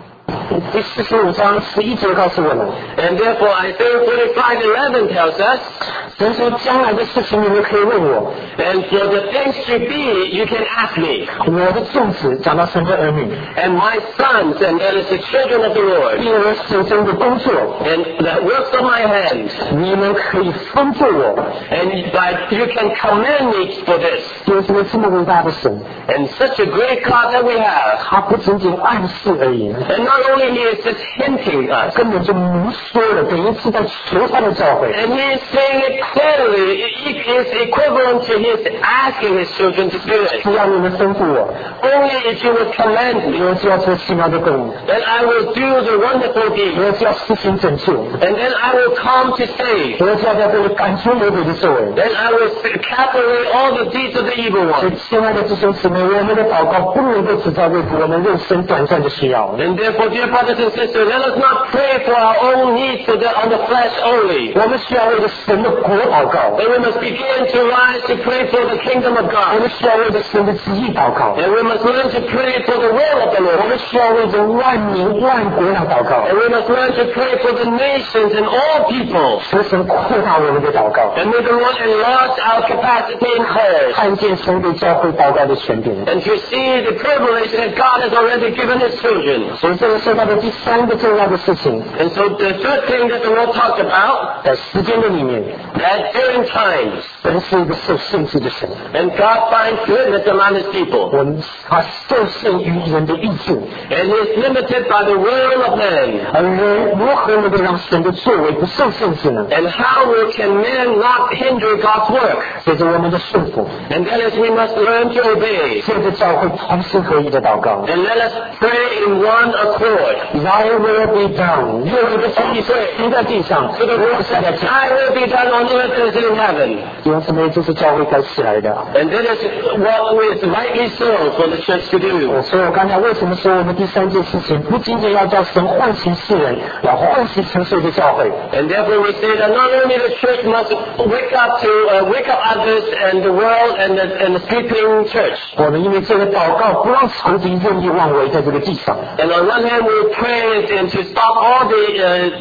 第四十五章十一节告诉我们。 And therefore Isaiah forty-five eleven tells us, 神说将来的事情你们可以问我。 and for the things to be, you can ask me. 我的众子讲到神的儿女， And my sons, and that is the children of the Lord, 并我手中的工作， and the works of my hands, 你们可以吩咐我。 and that you can command me for this. 有什么这么伟大的神？ And such a great God that we have. 他不仅仅暗示而已， And not only he is just hinting us, 根本就明说了，等于是在求他的教会。 and he is saying it clearly. It is equivalent to his asking his children to do it. 只要你们吩咐我， Only if you would command me, 我就要做奇妙的工作， then I will do the wonderful deed. 我就要施行拯救， And then I will come to save. 我就要在这里赶出魔鬼的作为。 Then I will cast away all the deeds of the evil 所以 one. 亲爱的弟兄姊妹，我们的祷告不能够只在为我们肉身短暂的需要， And therefore, dear brothers and sisters, let us not pray for our own needs for the, on the flesh only. 我们需要为着神的国祷告， But we must begin to rise to pray for the kingdom of 我 God. 们需要为着神的旨意祷告， And we must learn to pray for the will of the 我 Lord. 们需要为着万民万国来祷告， And we must learn to pray for the nations and all people. 求神扩大我们的祷告， And may the Lord enlarge our capacity in prayer. 看见神对教会祷告的权柄。 And to see the privilege that God has already given his children. 所以这个说到的第三个重要的事情， And so the third thing that the Lord talked about, 在时间的里面， that during times, 神是一个受限制的神， and God finds goodness among his people. 我们他受限于人的意志， And he is limited by the will of man. 而人如何能够让神的作为不受限制呢？ And how will can man not hinder God's work? 随着我们的顺服， And that is we must learn to obey. 借着教会同心合一的祷告。 And let us pray in one accord. Thy will be done，愿你的旨意行在地上，这个如下在天。 Thy will be done on earth as in heaven. 弟兄姊妹，这是教会该起来的。 And that is what is rightly so for the church to do. 所以我刚才为什么说我们第三件事情不仅仅要叫神唤醒世人，要唤醒成熟的教会。 And therefore we say that not only the church must wake up to uh, wake up others and the world and the, and the sleeping church. 我们因为这个祷告，不让仇敌任意妄为在这个地上。 And on one hand we pray and to stop all the uh,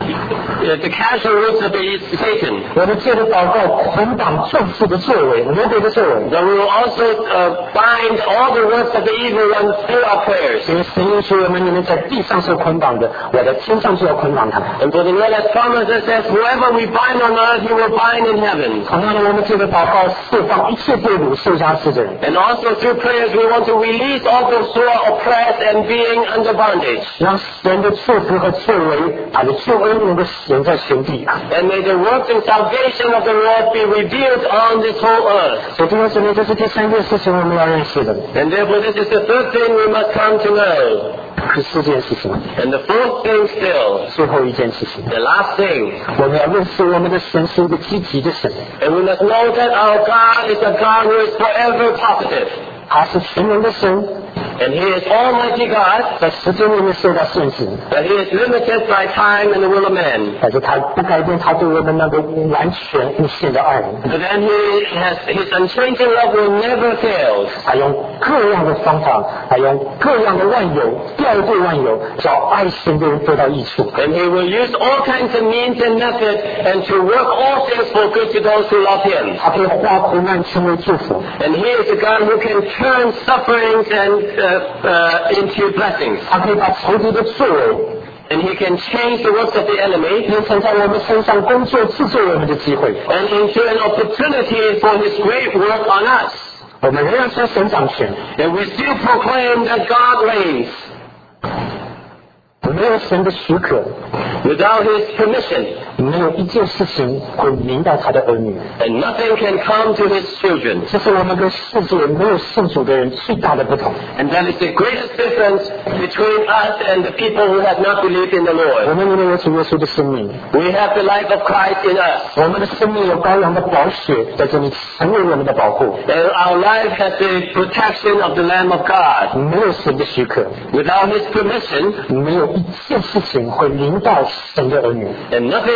uh, the casual works of the Satan. 我们借着祷告捆绑众事的作为，魔鬼的作为。 But we will also uh, bind all the works of the evil one through our prayers. 因为神允许我们，你们在地上受捆绑的，我在天上就要捆绑他们。 And for the Lord has promised us that whoever we bind on earth, he will bind in heaven. 同样的，我们借着祷告释放一切被掳受压制的人， And also through prayers, we want to release all those who are oppressed and being under bondage. 让神的祝福和作为，他的救恩能够显在全地。 And may the works and salvation of the Lord be revealed on this whole earth. 所以弟兄姊妹，这是第三件事情我们要认识的。 And therefore, this is the third thing we must come to know. 第四件事情， And the fourth thing still, 最后一件事情， the last thing, 我们要认识我们的神是一个积极的神， and we must know that our God is a God who is forever positive. 他是全能的神， And He is Almighty God, 在时间里面受到限制， but He is limited by time and the will of man. 但是他不改变他对我们那个完全无限的爱。 But then He has His unchanging love will never fail. 他用各样的方法，他用各样的万有调度万有，叫爱神的人得到益处。 And He will use all kinds of means and methods and to work all things for good to those who love Him. 他可以化苦难成为祝福， And He is a God who can turn sufferings and uh, uh, into blessings. 他可以把仇敌的作为 And He can change the works of the enemy 变成在我们身上工作制作我们的机会。 and into an opportunity for His great work on us. 我们仍然说神掌权， And we still proclaim that God reigns. 没有神的许可， Without His permission, 没有一件事情会临到他的儿女。 and nothing can come to His children. 这是我们跟世界没有信主的人最大的不同。 And that is the greatest difference between us and the people who have not believed in the 我 Lord. 们里面有主耶稣的生命， We have the life of Christ in us. 我们的生命有羔羊的宝血在这里成为我们的保护。 And our life has the protection of the Lamb of God. 没有神的许可， Without His permission, 没有一件事情会临到神的儿女。 and nothing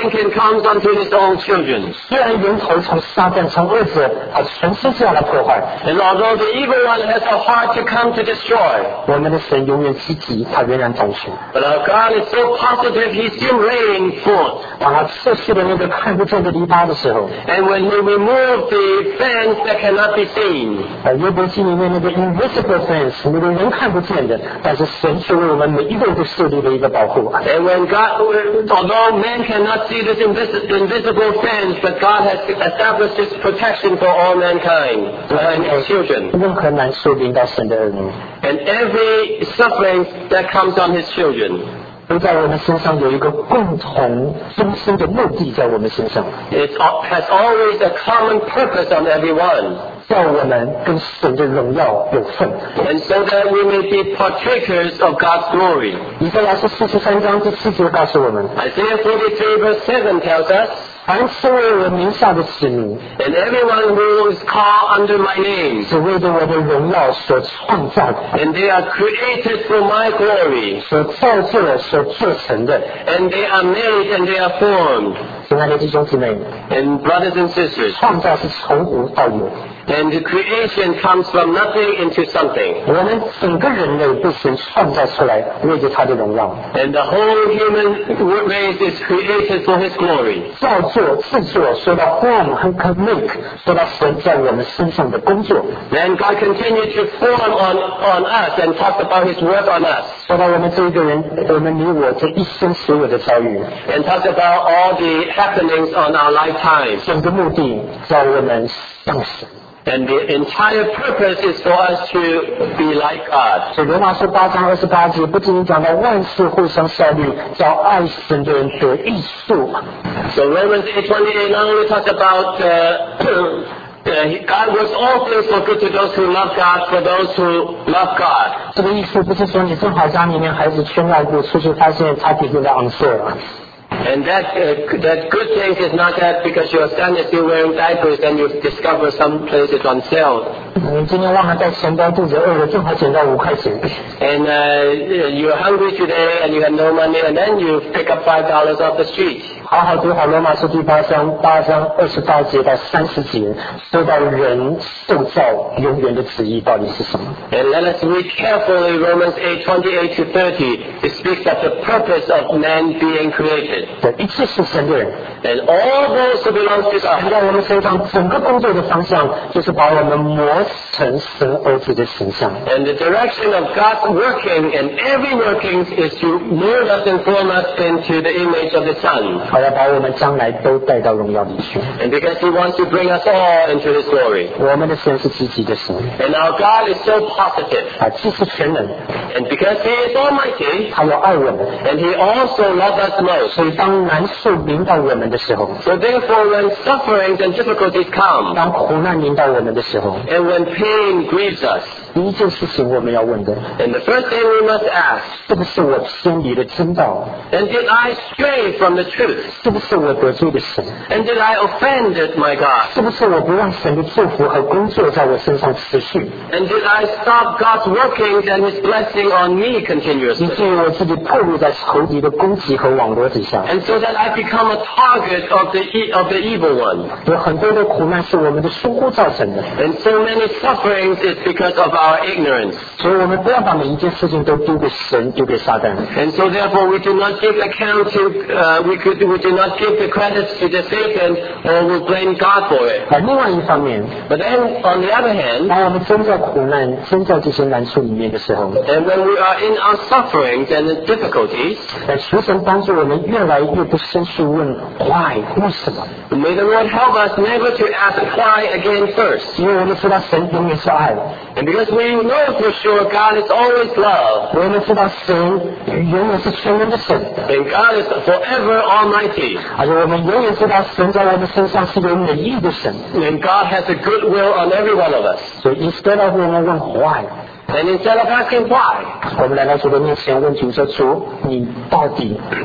can comes unto his own children. 虽然源头从撒旦从恶者啊全世界来破坏， And although the evil one has a heart to come to destroy, 我们的神永远积极，他仍然掌权。 but our God is so positive, He still reigns forth. 当他撤去了那个看不见的篱笆的时候， And when He removed the fence that cannot be seen, 呃，约伯记里面那个 invisible fence， 那个人看不见的，但是神却为我们每一个人都设立了一个保护。 and when God, although man cannot see this invis- invisible fence, but God has established His protection for all mankind and His children. 任何难处临到神的儿女， And every suffering that comes on His children, 都在我们身上有一个共同终身的目的，在我们身上， it has always a common purpose on everyone. 叫我们跟神的荣耀有份。 And so that we may be partakers of God's glory. 以赛亚书四十三章第四节告诉我们， Isaiah forty-three verse seven tells us, 凡是为我名下的子民， and everyone who is called under my name, 是为着我的荣耀所创造的， and they are created for my glory, 所造就的，所做成的。 and they are made and they are formed. 亲爱的弟兄姊妹， And brothers and sisters, 创造是从无到有， and the creation comes from nothing into something. 我们整个人类被神创造出来，为着他的荣耀， And the whole human race is created for His glory. 造作、制作，说到 form 和 make， 说到神在我们身上的工作， Then God continued to form on, on us and talked about His work on us. 说到我们这一个人，我们你我这一生所有的遭遇， And talked about all the happenings on our lifetime. 整个目的叫我们像神。 And the entire purpose is for us to be like God. 所以罗马书八章二十八节不仅讲到万事互相效力，叫爱神的人得益处。 So Romans eight twenty-eight not only talks about uh, uh, God works all things for good to those who love God, for those who love God. 这个意思不是说你正好家里面孩子缺尿布，出去发现他体内的昂色了。 And that uh, that good thing is not that because your son is still wearing diapers and you discover some places on sale. 你今天忘了带钱包，肚子饿了，正好捡到五块钱。 And uh, you're hungry today and you have no money and then you pick up five dollars off the street. 好好读好罗马书第八章八章二十八节到三十节，说到人受造永远的旨意到底是什么？ And let us read carefully Romans eight twenty-eight to thirty. It speaks of the purpose of man being created. 对，一切是神的人， And all those who belong to 神 God. 在我们身上整个工作的方向，就是把我们磨成神儿子的形象。 And the direction of God's working and every working is to mold us and form us into the image of the Son. 好要把我们将来都带到荣耀里去。 And because He wants to bring us all into His glory. 我们的神是积极的神， And our God is so positive. 啊，既是全能， And because He is almighty, 他要爱我们， and He also loves us most. 所以当难受临到我们的时候， So therefore when sufferings and difficulties come, 当苦难临到我们的时候， and when pain grieves us, 第一件事情我们要问的， and the first thing we must ask, 是不是我偏离了真道？ and did I stray from the truth? 是不是我得罪了神？ And did I offend my God? 是不是我不让神的祝福和工作在我身上持续， And did I stop God's workings and His blessing on me 以 continuously? 至于我自己暴露在仇敌的攻击和网络底下？ And so that I become a target of the e- of the evil one. 有很多的苦难是我们的疏忽造成的， And so many sufferings is because of our ignorance. 所以我们不要把每一件事情都丢给神，丢给撒旦。 And so therefore we do not give account to, uh, we, could, we do not give the credits to the Satan or we blame God for it. 而另外一方面， But then on the other hand, 当我们真在苦难、真在这些难处里面的时候， and when we are in our sufferings and the difficulties, 在求神帮助我们越来越不生疏问 why 为什么， may the Lord help us never to ask why again first. 因为我们知道神永远是爱， And because we know for sure God is always love, 我们知道神永远是全能的神， and God is forever almighty, 而且我们永远知道神在我们身上是有美意的神。 and God has a good will on every one of us. 所以 instead of 我们问 why， And instead of asking why, 我们来到主的面前问主说：主，你到底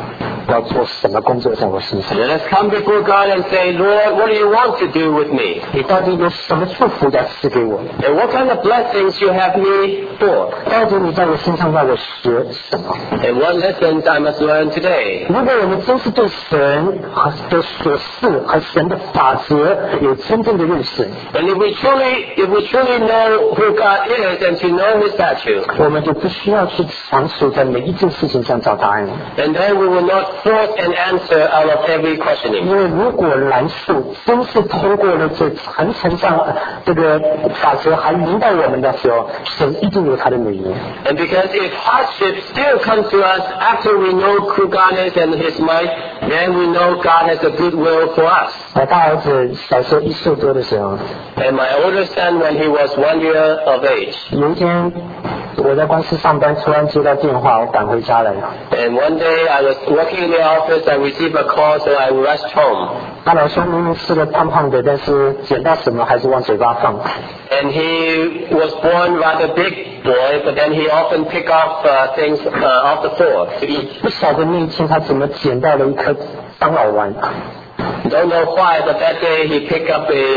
要做什么工作在我身上。 And let us come before God and say, Lord, what do you want to do with me? 你到底有什么祝福要赐给我？ And what kind of blessings you have me for? 到底你在我身上要我学什么？ And what lessons I must learn today? 如果我们真是对神和的所事和神的法则有真正的认识， And if we truly, if we truly know who God is and to know His statute, 我们就不需要去尝试在每一件事情上找答案。 and then we will not force an answer out of every questioning. 因为如果难处真是通过了这层层上这个法则还引导我们的时候，神一定有他的美意。 And because if hardship still comes to us after we know who God is and His might, then we know God has a good will for us. 我大儿子小时候一岁多的时候， And my older son, when he was one year of age, 有一天我在公司上班，突然接到电话，我赶回家来了。 and one day I was working in the office, I received a call, so I rushed home. 他老说明明吃的胖胖的，但是捡到什么还是往嘴巴放。 And he was born rather big boy, but then he often picked off uh, things uh, off the floor to eat. 不晓得那一天他怎么捡到了一颗樟脑丸。 Don't know why, but that day he picked up a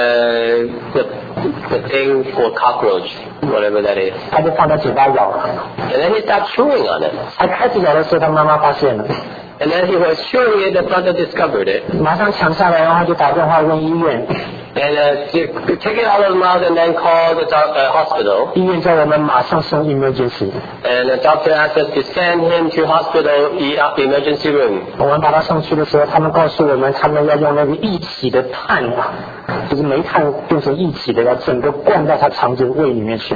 uh, the, the thing for cockroach, whatever that is. 他就放在嘴巴咬， And then he started chewing on it. 还开始咬的时候，他妈妈发现了， And then he was chewing it, the father discovered it. 马上抢下来，然后就打电话问医院， And uh, to take it out of the mouth and then call the doc- uh, hospital. 医院叫我们马上送 emergency。 And the doctor asked us to send him to hospital e- uh, emergency room. 我们把他送去的时候，他们告诉我们，他们要用那个一体的碳啊，就是煤炭变成一体的，要整个灌到他肠子胃里面去。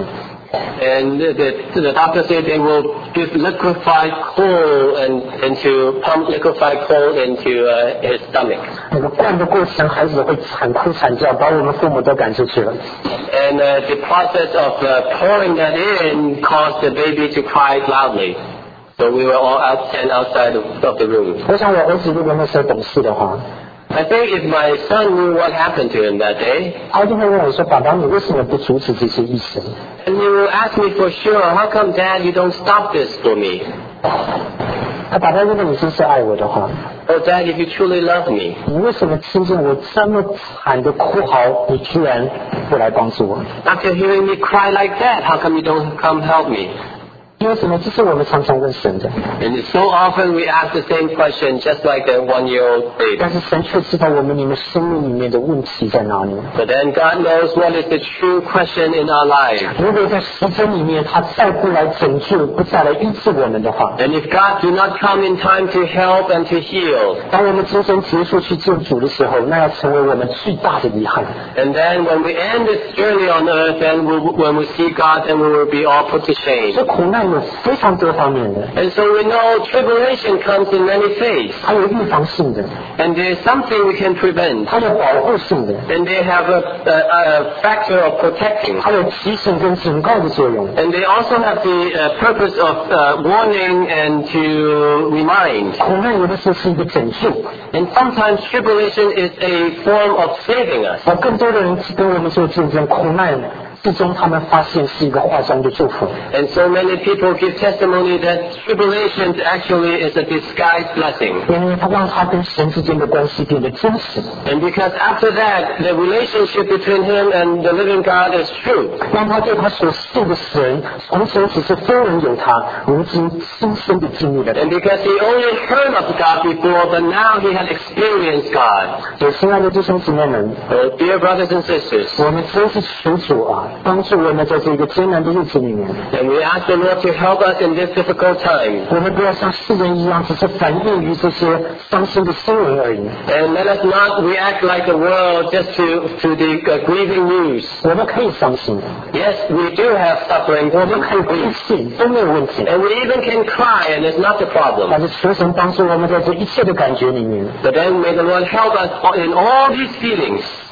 And the, the, the doctor said they will give liquefied coal and, and to pump liquefied coal into uh, his stomach. 那个灌的过程，孩子会惨哭惨叫，把我们父母都赶出去了。 And uh, the process of uh, pouring that in caused the baby to cry loudly. So we were all out and outside of, of the room. 我想我儿子如果那时候懂事的话， I think if my son knew what happened to him that day, 他一定会问我说：“爸爸，你为什么不阻止这些医生 and he will ask me for sure, how come Dad you don't stop this for me? ？” 他爸爸，如果你真是爱我的话， Oh Dad, if you truly love me, 你为什么听见我这么惨的哭嚎，你居然不来帮助我？ after hearing me cry like that, how come you don't come help me? 因为什么？这是我们常常问神的， And so often we ask the same question just like a one-year-old baby. 但是神却知道我们里面生命里面的问题在哪里。 But then God knows what is the true question in our lives. 如果在时间里面他再不来拯救，不再来医治我们的话， And if God do not come in time to help and to heal, 当我们今生结束去见主的时候，那要成为我们最大的遗憾。 and then when we end this journey on earth, then we, when we see God, then we will be all put to shame. 这苦难有非常多方面的， And so we know tribulation comes in many phases. 还有预防性的， And there's something we can prevent. 它有保护性的， And they have a, a, a factor of protecting. 还有提醒跟警告的作用。 And they also have the uh, purpose of uh, warning and to remind. 苦难有的时候是一个拯救， And sometimes tribulation is a form of saving us. 而更多的人跟我们做见证，苦难最终他们发现是一个化妆的祝福。 And so many people give testimony that tribulation actually is a disguised blessing. 因为他让他跟神之间的关系变得真实， And because after that, the relationship between him and the living God is true. 让他对他所信的神，从前只是非人有他，如今深深的经历了。 And because he only heard of God before, but now he had experienced God. 所以，亲爱的弟兄姊妹们， So, dear brothers and sisters, 我们真是求主啊，帮助我们在这个艰难的日子里面， and we ask the Lord to help us in this difficult time. 我们不要像世人一样，只是反应于这些伤心的新闻而已。 And let us not react like the world just to, to the uh, grieving news. 我们可以伤心， Yes, we do have suffering, 我们可以哭泣，都没有问题。 and we even can cry, and it's not the 但 problem. 是求神帮助我们在这一切的感觉里面， But then may the Lord help us in all these feelings.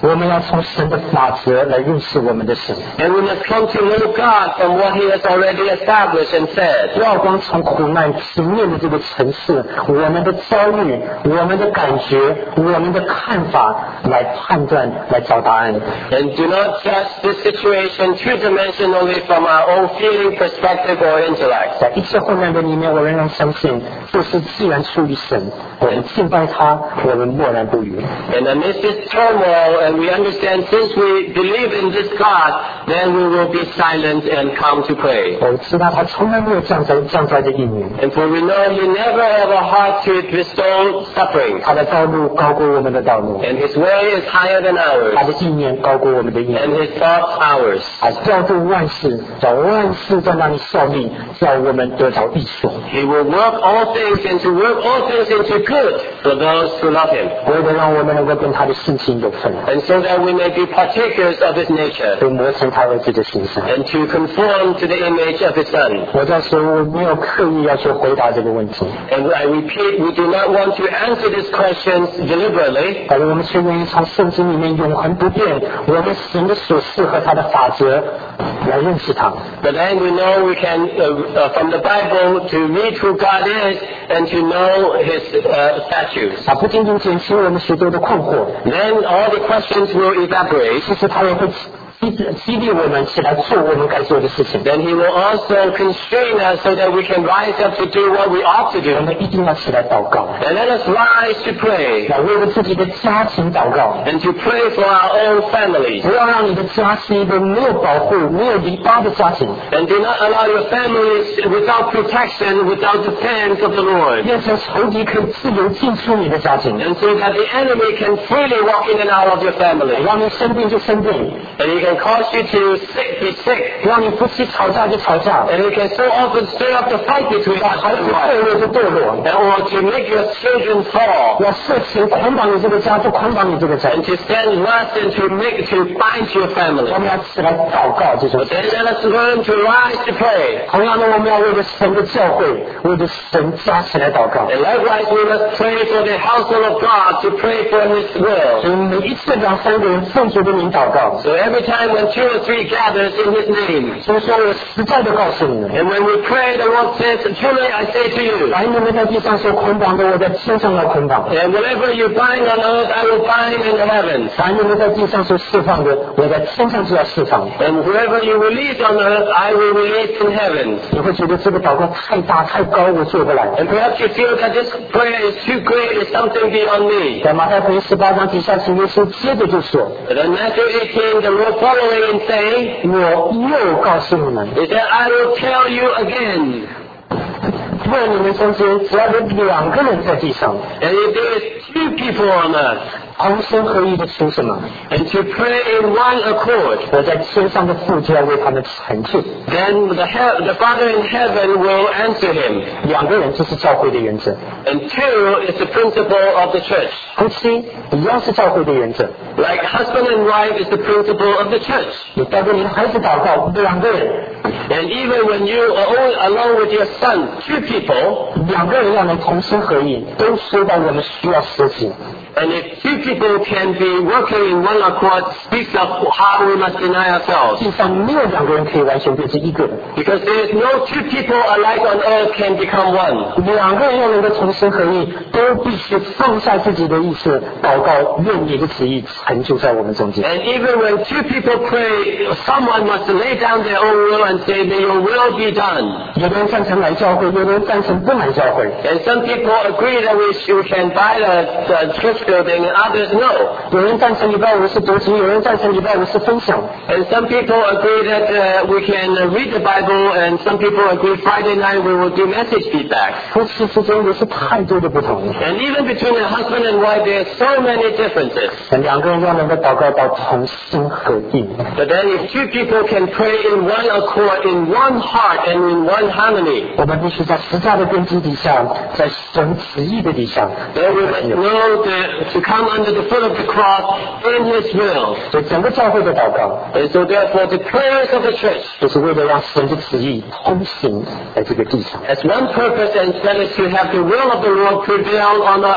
我们要从神的法则来认识我们的神。 And we must come to know God from what He has already established and said. 不要光从苦难直面的这个城市，我们的遭遇、我们的感觉、我们的看法来判断、来找答案。 And do not judge this situation two-dimensionally from our own feeling, perspective, or intellect. 在一切混乱的里面，我仍然相信，就是既然出于神，我们敬拜他，我们默然不语。 And amidst this turmoil, and we understand since we believe in this God, then we will be silent and come to pray. 我知道他从来没有降灾降灾的应允， And for we know He never have a heart to bestow suffering. 他的道路高过我们的道路， And His way is higher than 他 ours. 的意念高过我们的意念。 And His thoughts ours. 啊，调度万事，叫万事在那里效力，叫我们得着益处。 He will work all things and to work all things into good for those who love Him. 为了让我们能够跟他的性情有份， And so that we may be partakers of His nature. 被磨成他儿子的形象。 And to conform to the image of His Son. 我在说，我没有刻意要去回答这个问题， And I repeat, we do not want to answer these questions deliberately. 但是我们却愿意从圣经里面永恒不变、我们神的所示和他的法则来认识他。 But then we know we can, uh, uh, from the Bible, to read who God is and to know His uh, statutes. 啊，不仅仅减轻我们许多的困惑， Then all the questions will evaporate. 其实他也会激激励我们起来做我们该做的事情。 Then He will also constrain us so that we can rise up to do what we ought to 我 do. 们一定要起来祷告， And let us rise to pray 要为了自己的家庭祷告， and to pray for our own families. 不要让你的家是一个没有保护、没有篱笆的家庭， And do not allow your families without protection, without defense of the Lord. 变成仇敌可以自由进出你的家庭， And so that the enemy can freely walk in and out of your family. 让你生病就生病， And he can cause you to sick, be sick. 让你夫妻吵架就吵架， And he can so often stir up the fight between 让孩 husband 子 and 堕 wife. 落就堕落， And or to make your children fall. 要色情捆绑你这个家就捆绑你这个家， And to send lust and to make, to bind your family. 我们要起来祷告这种 But。then let us learn to rise to pray. 同样的，我们要为了神的教会，为了神家起来祷告。 And likewise we must pray for the household of God, to pray for His will. 所以每一次两三个人奉主的名祷告， So every time when two or three gathers in His name. 所以说我实在的告诉你们， And when we pray, the Lord says, truly I say to you, 凡你们在地上所捆绑的，我在天上要捆绑； and whatever you bind on earth, I will bind in the heavens. 凡你们在地上所释放的，我在天上就要释放。 And whoever you release on earth, I will release in heavens. 你会觉得这个祷告太大太高，我做不来。 And perhaps you feel that this prayer is too great, it's something beyond me. 在马太福音十八章底下，主耶稣接着就说 But in Matthew eighteen, the Lord following and saying,：“ 我又告诉你们， He said, I will tell you again. 若你们中间只要有两个人在地上， And if there is two people on earth, 同心合意的求什么， and to pray in one accord, 我在天上的父就要为他们成就。 then the, he- the Father in heaven will answer him. 两个人这是教会的原则， And two is the principle of the church. 夫妻一样是教会的原则。 Like husband and wife is the principle of the church. 你带着你的孩子祷告，两个人， And even when you are all alone with your son, two people, 两个人要能同心合意，都说到我们需要舍己。 and if two people can be working in one accord, speaks of how we must deny ourselves. 地上没有两个人可以完全变成一个人， Because there is no two people alike on earth can become one. 两个人要能够同心合意，都必须放下自己的意识，祷告，愿你的旨意成就在我们中间。 And even when two people pray, someone must lay down their own will and say, may your will be done. 有的人赞成来教会，有的人赞成不来教会。 And some people agree that we, should, we can buy the, the church building, and others no. 有人赞成礼拜五是读经，有人赞成礼拜五是分享。 And some people agree that uh, we can uh, read the Bible, and some people agree Friday night we will do message feedback. 夫妻之间也是太多的不同。 And even between a husband and wife, there are so many differences. 两个人要能够祷告到同心合意， But then if two people can pray in one accord, in one heart, and in one harmony, 我们必须在十架的根基底下，在神旨意的底下， then we must know the, to come under the foot of the cross in His will. 所以整个教会的祷告， And so therefore the prayers of the church 就是为了让神的旨意通行在这个地上。 has one purpose, and that is to have the will of the Lord prevail on us.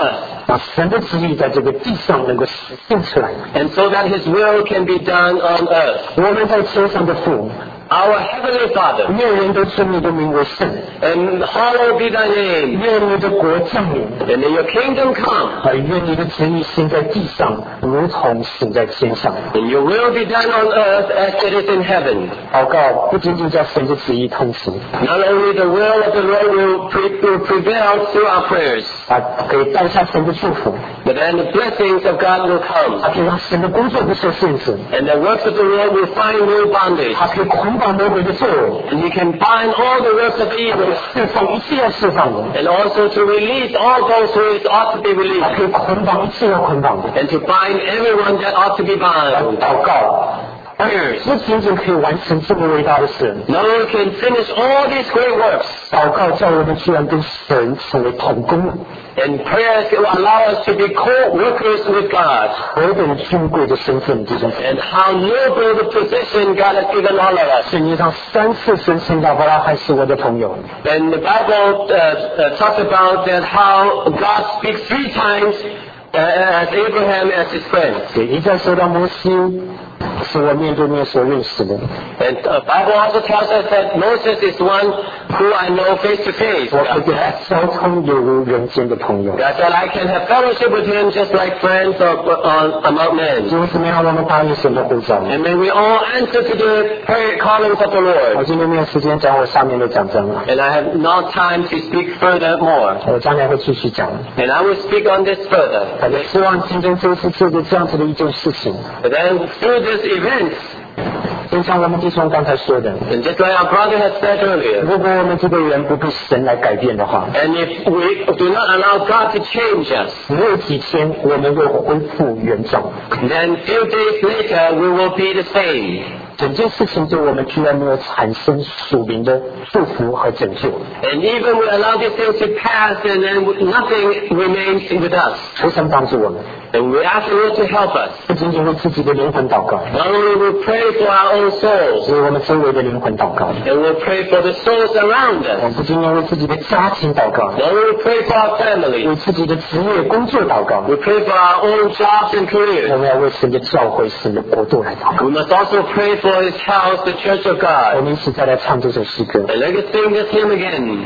把神的旨意在这个地上能够实现出来。 and so that His will can be done on earth. 我们在天上的父， Our Heavenly Father, 愿人都称你的名为圣， and hallowed be Thy name, 愿你的国降临， and may Your kingdom come, 啊，愿你的旨意行在地上，如同行在天上。 and Your will be done on earth as it is in heaven. 祷告不仅仅叫神的旨意通行， Not only the will of the Lord will, pre- will prevail through our prayers, 啊，可以带下神的祝福， but then the blessings of God will 啊， come, 可以让神的工作不受限制， and the works of the Lord will find no bondage, 啊，可以捆绑魔鬼的作为， and He can bind all the works of evil, 释放一切要释放的， and also to release all those who is ought to be 啊， released, 可以捆绑一切要捆绑的。 and to bind everyone that ought to be bound. 祷告 Prayers. 不仅仅可以完成这么伟大的事， No one can finish all these great works, 祷告叫我们居然跟神成为同工， and prayers will allow us to be co-workers with God. 何等尊贵的身份，弟兄姊妹！ And how noble the position God has given all of us. 圣经上三次神称亚伯拉罕是我的朋友， And the Bible uh, uh, talks about that how God speaks three times uh, as Abraham as his friend. 也一再说到摩西是我面对面所认识的， And the Bible also tells us that Moses is one who I know face to face. 我可以跟他交通犹如人间的朋友。 God said I can have fellowship with him just like friends of, uh, among 弟 men. 兄姊妹，让我们答应神的呼召。 And may we all answer to the prayer callings of the 我 Lord. 今天没有时间讲我下面的讲章了， And I have not time to speak furthermore. 我将来会继续讲。 And I will speak on this further. 我也希望今天这次做的这样子的一件事情， But then through this event, 就像我们弟兄刚才说的， and just like our brother has said earlier, 如果我们这个人不被神来改变的话， and if we do not allow God to change us, 没有几天我们又恢复原状。 then few days later we will be the same. 整件事情对我们居然没有产生属灵的祝福和拯救。 And even we allow these things to pass and then nothing remains with us. 求神帮助我们， And we ask the Lord to help us. 不仅仅为自己的灵魂祷告， Not only we pray for our own souls, 为我们周围的灵魂祷告。 and we pray for the souls around 我们 us. 不仅仅为自己的家庭祷告， Not only we pray for our 为 families, 自己的职业工作祷告， we pray for our own jobs and 我 careers. 们要为神的教会、神的国度来祷告。 We must also pray for His house, the Church of 我 God. 们一起再来唱这首诗歌。 And let us sing this hymn again.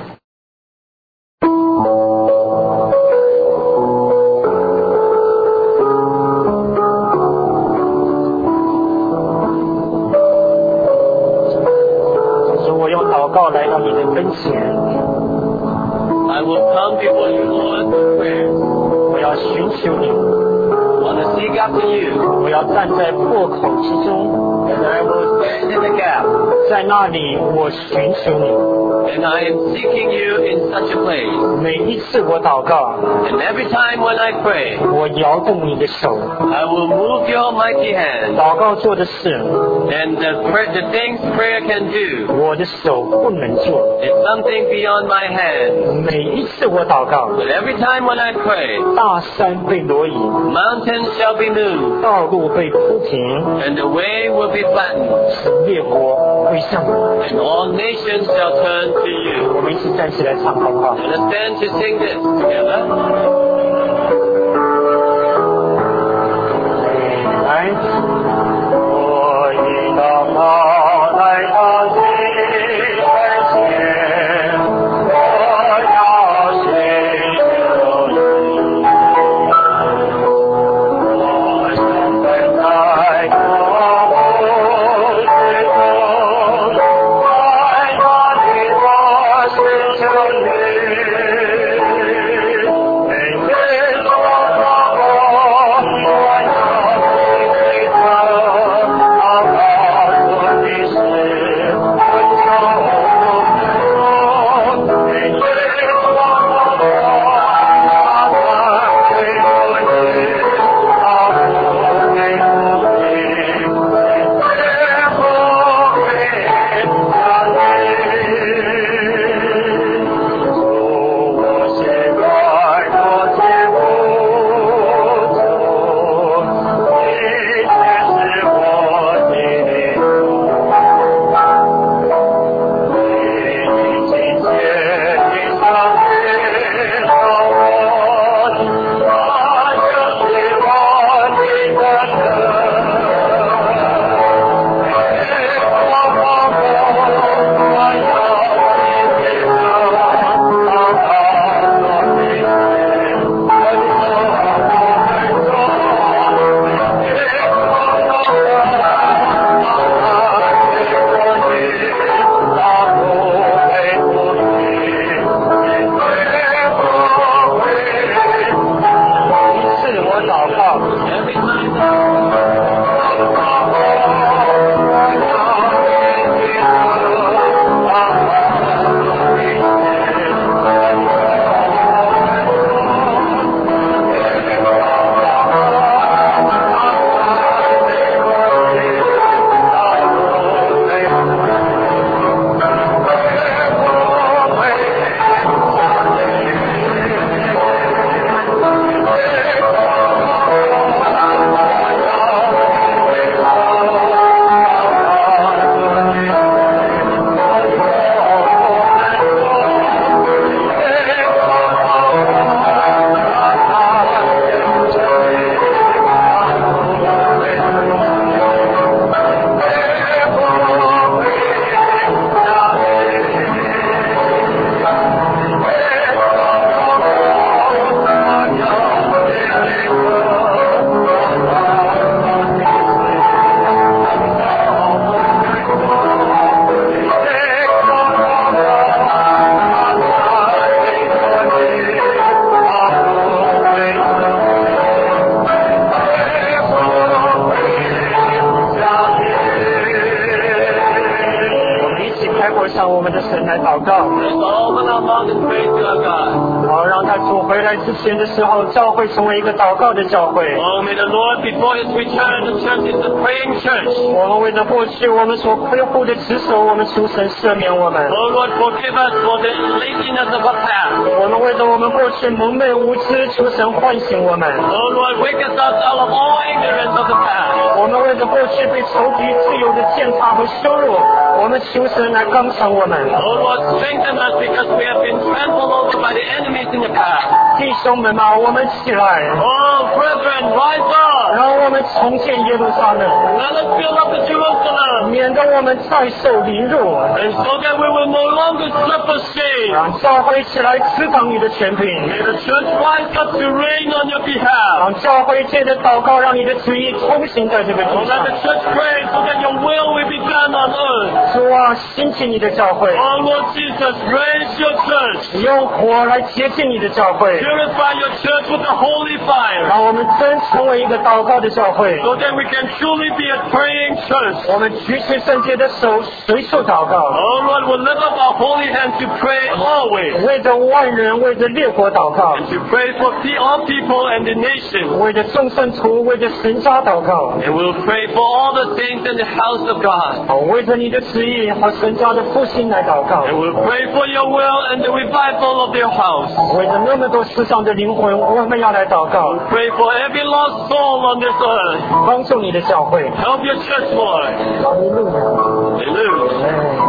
主，我用祷告来到你的跟前， I will come before you, Lord, with prayer. 我要寻求你， I want to seek after you, 我要站在破口之中， and I will stand in the gap. 在那里我寻求你。 And I am seeking you in such a place. 每一次我祷告， And every time when I pray, 我摇动你的手， I will move your mighty hand. 祷告做的事， And the, pray- the things prayer can do 我的手不能做。 is something beyond my hand. 每一次我祷告， But every time when I pray, 大山被挪移， mountains shall be moved, 道路被铺平， and the way will be flattened, 使列国归向你。 and all nations shall turn to 我 you. 们一起站起来唱好不好？ Let us stand to sing this together. 来，我一祷告来到你面前，我要寻求你，我想站在破口之中，在那里我寻求你，每开口向我们的神来祷告。 Let's open our mouth and pray to our God. 好，让他主回来之前的时候，教会成为一个祷告的教会。 Oh, may the Lord, before His return, the church is a praying church. 我们为了过去我们所亏负的持守，我们求神赦免我们。 Oh Lord, forgive us for the laziness of our past. 我们为了我们过去蒙昧无知，求神唤醒我们。 Oh Lord, wake us up out of all ignorance of the past. 我们为了过去被仇敌自由的践踏和羞辱，我们求神来刚强我们。 Oh Lord, strengthen us because we have been trampled over by the enemies in the past. 弟兄们啊，我们起来， Oh brethren, rise up. 让我们重建耶路撒冷， Let us build up the Jerusalem. 免得我们再受凌辱。 And so that we will no longer suffer shame. 让教会起来执掌你的权柄， May the church rise up to reign on your behalf. 让教会借着祷告，让你的旨意通行在这个 Oh, 地 let 上。 the church pray so that your will will be done on earth. 主啊，兴起你的教会， Oh Lord Jesus, raise your church. 用火来洁净你的教会， Purify your church with the holy fire. 让我们真成为一个祷告的教会。 So that we can truly be a praying church. 我们举起圣洁的手，随处祷告， Oh Lord, we'll lift up our holy hands to pray always. 为着万人，为着列国祷告， And to pray for pe- all people and the nations. 为着众圣徒，为着神家祷告， And we'll pray for all the things in the house of God. 好为着你的旨意和神家的复兴来祷告， And we'll pray for your will and the revival of your house. 为着那么多世上的灵魂，我们要来祷告， Pray for every lost soul on this earth. 帮助你的教会。 Help your church, Lord. 哈利路亚。 Hallelujah. 哎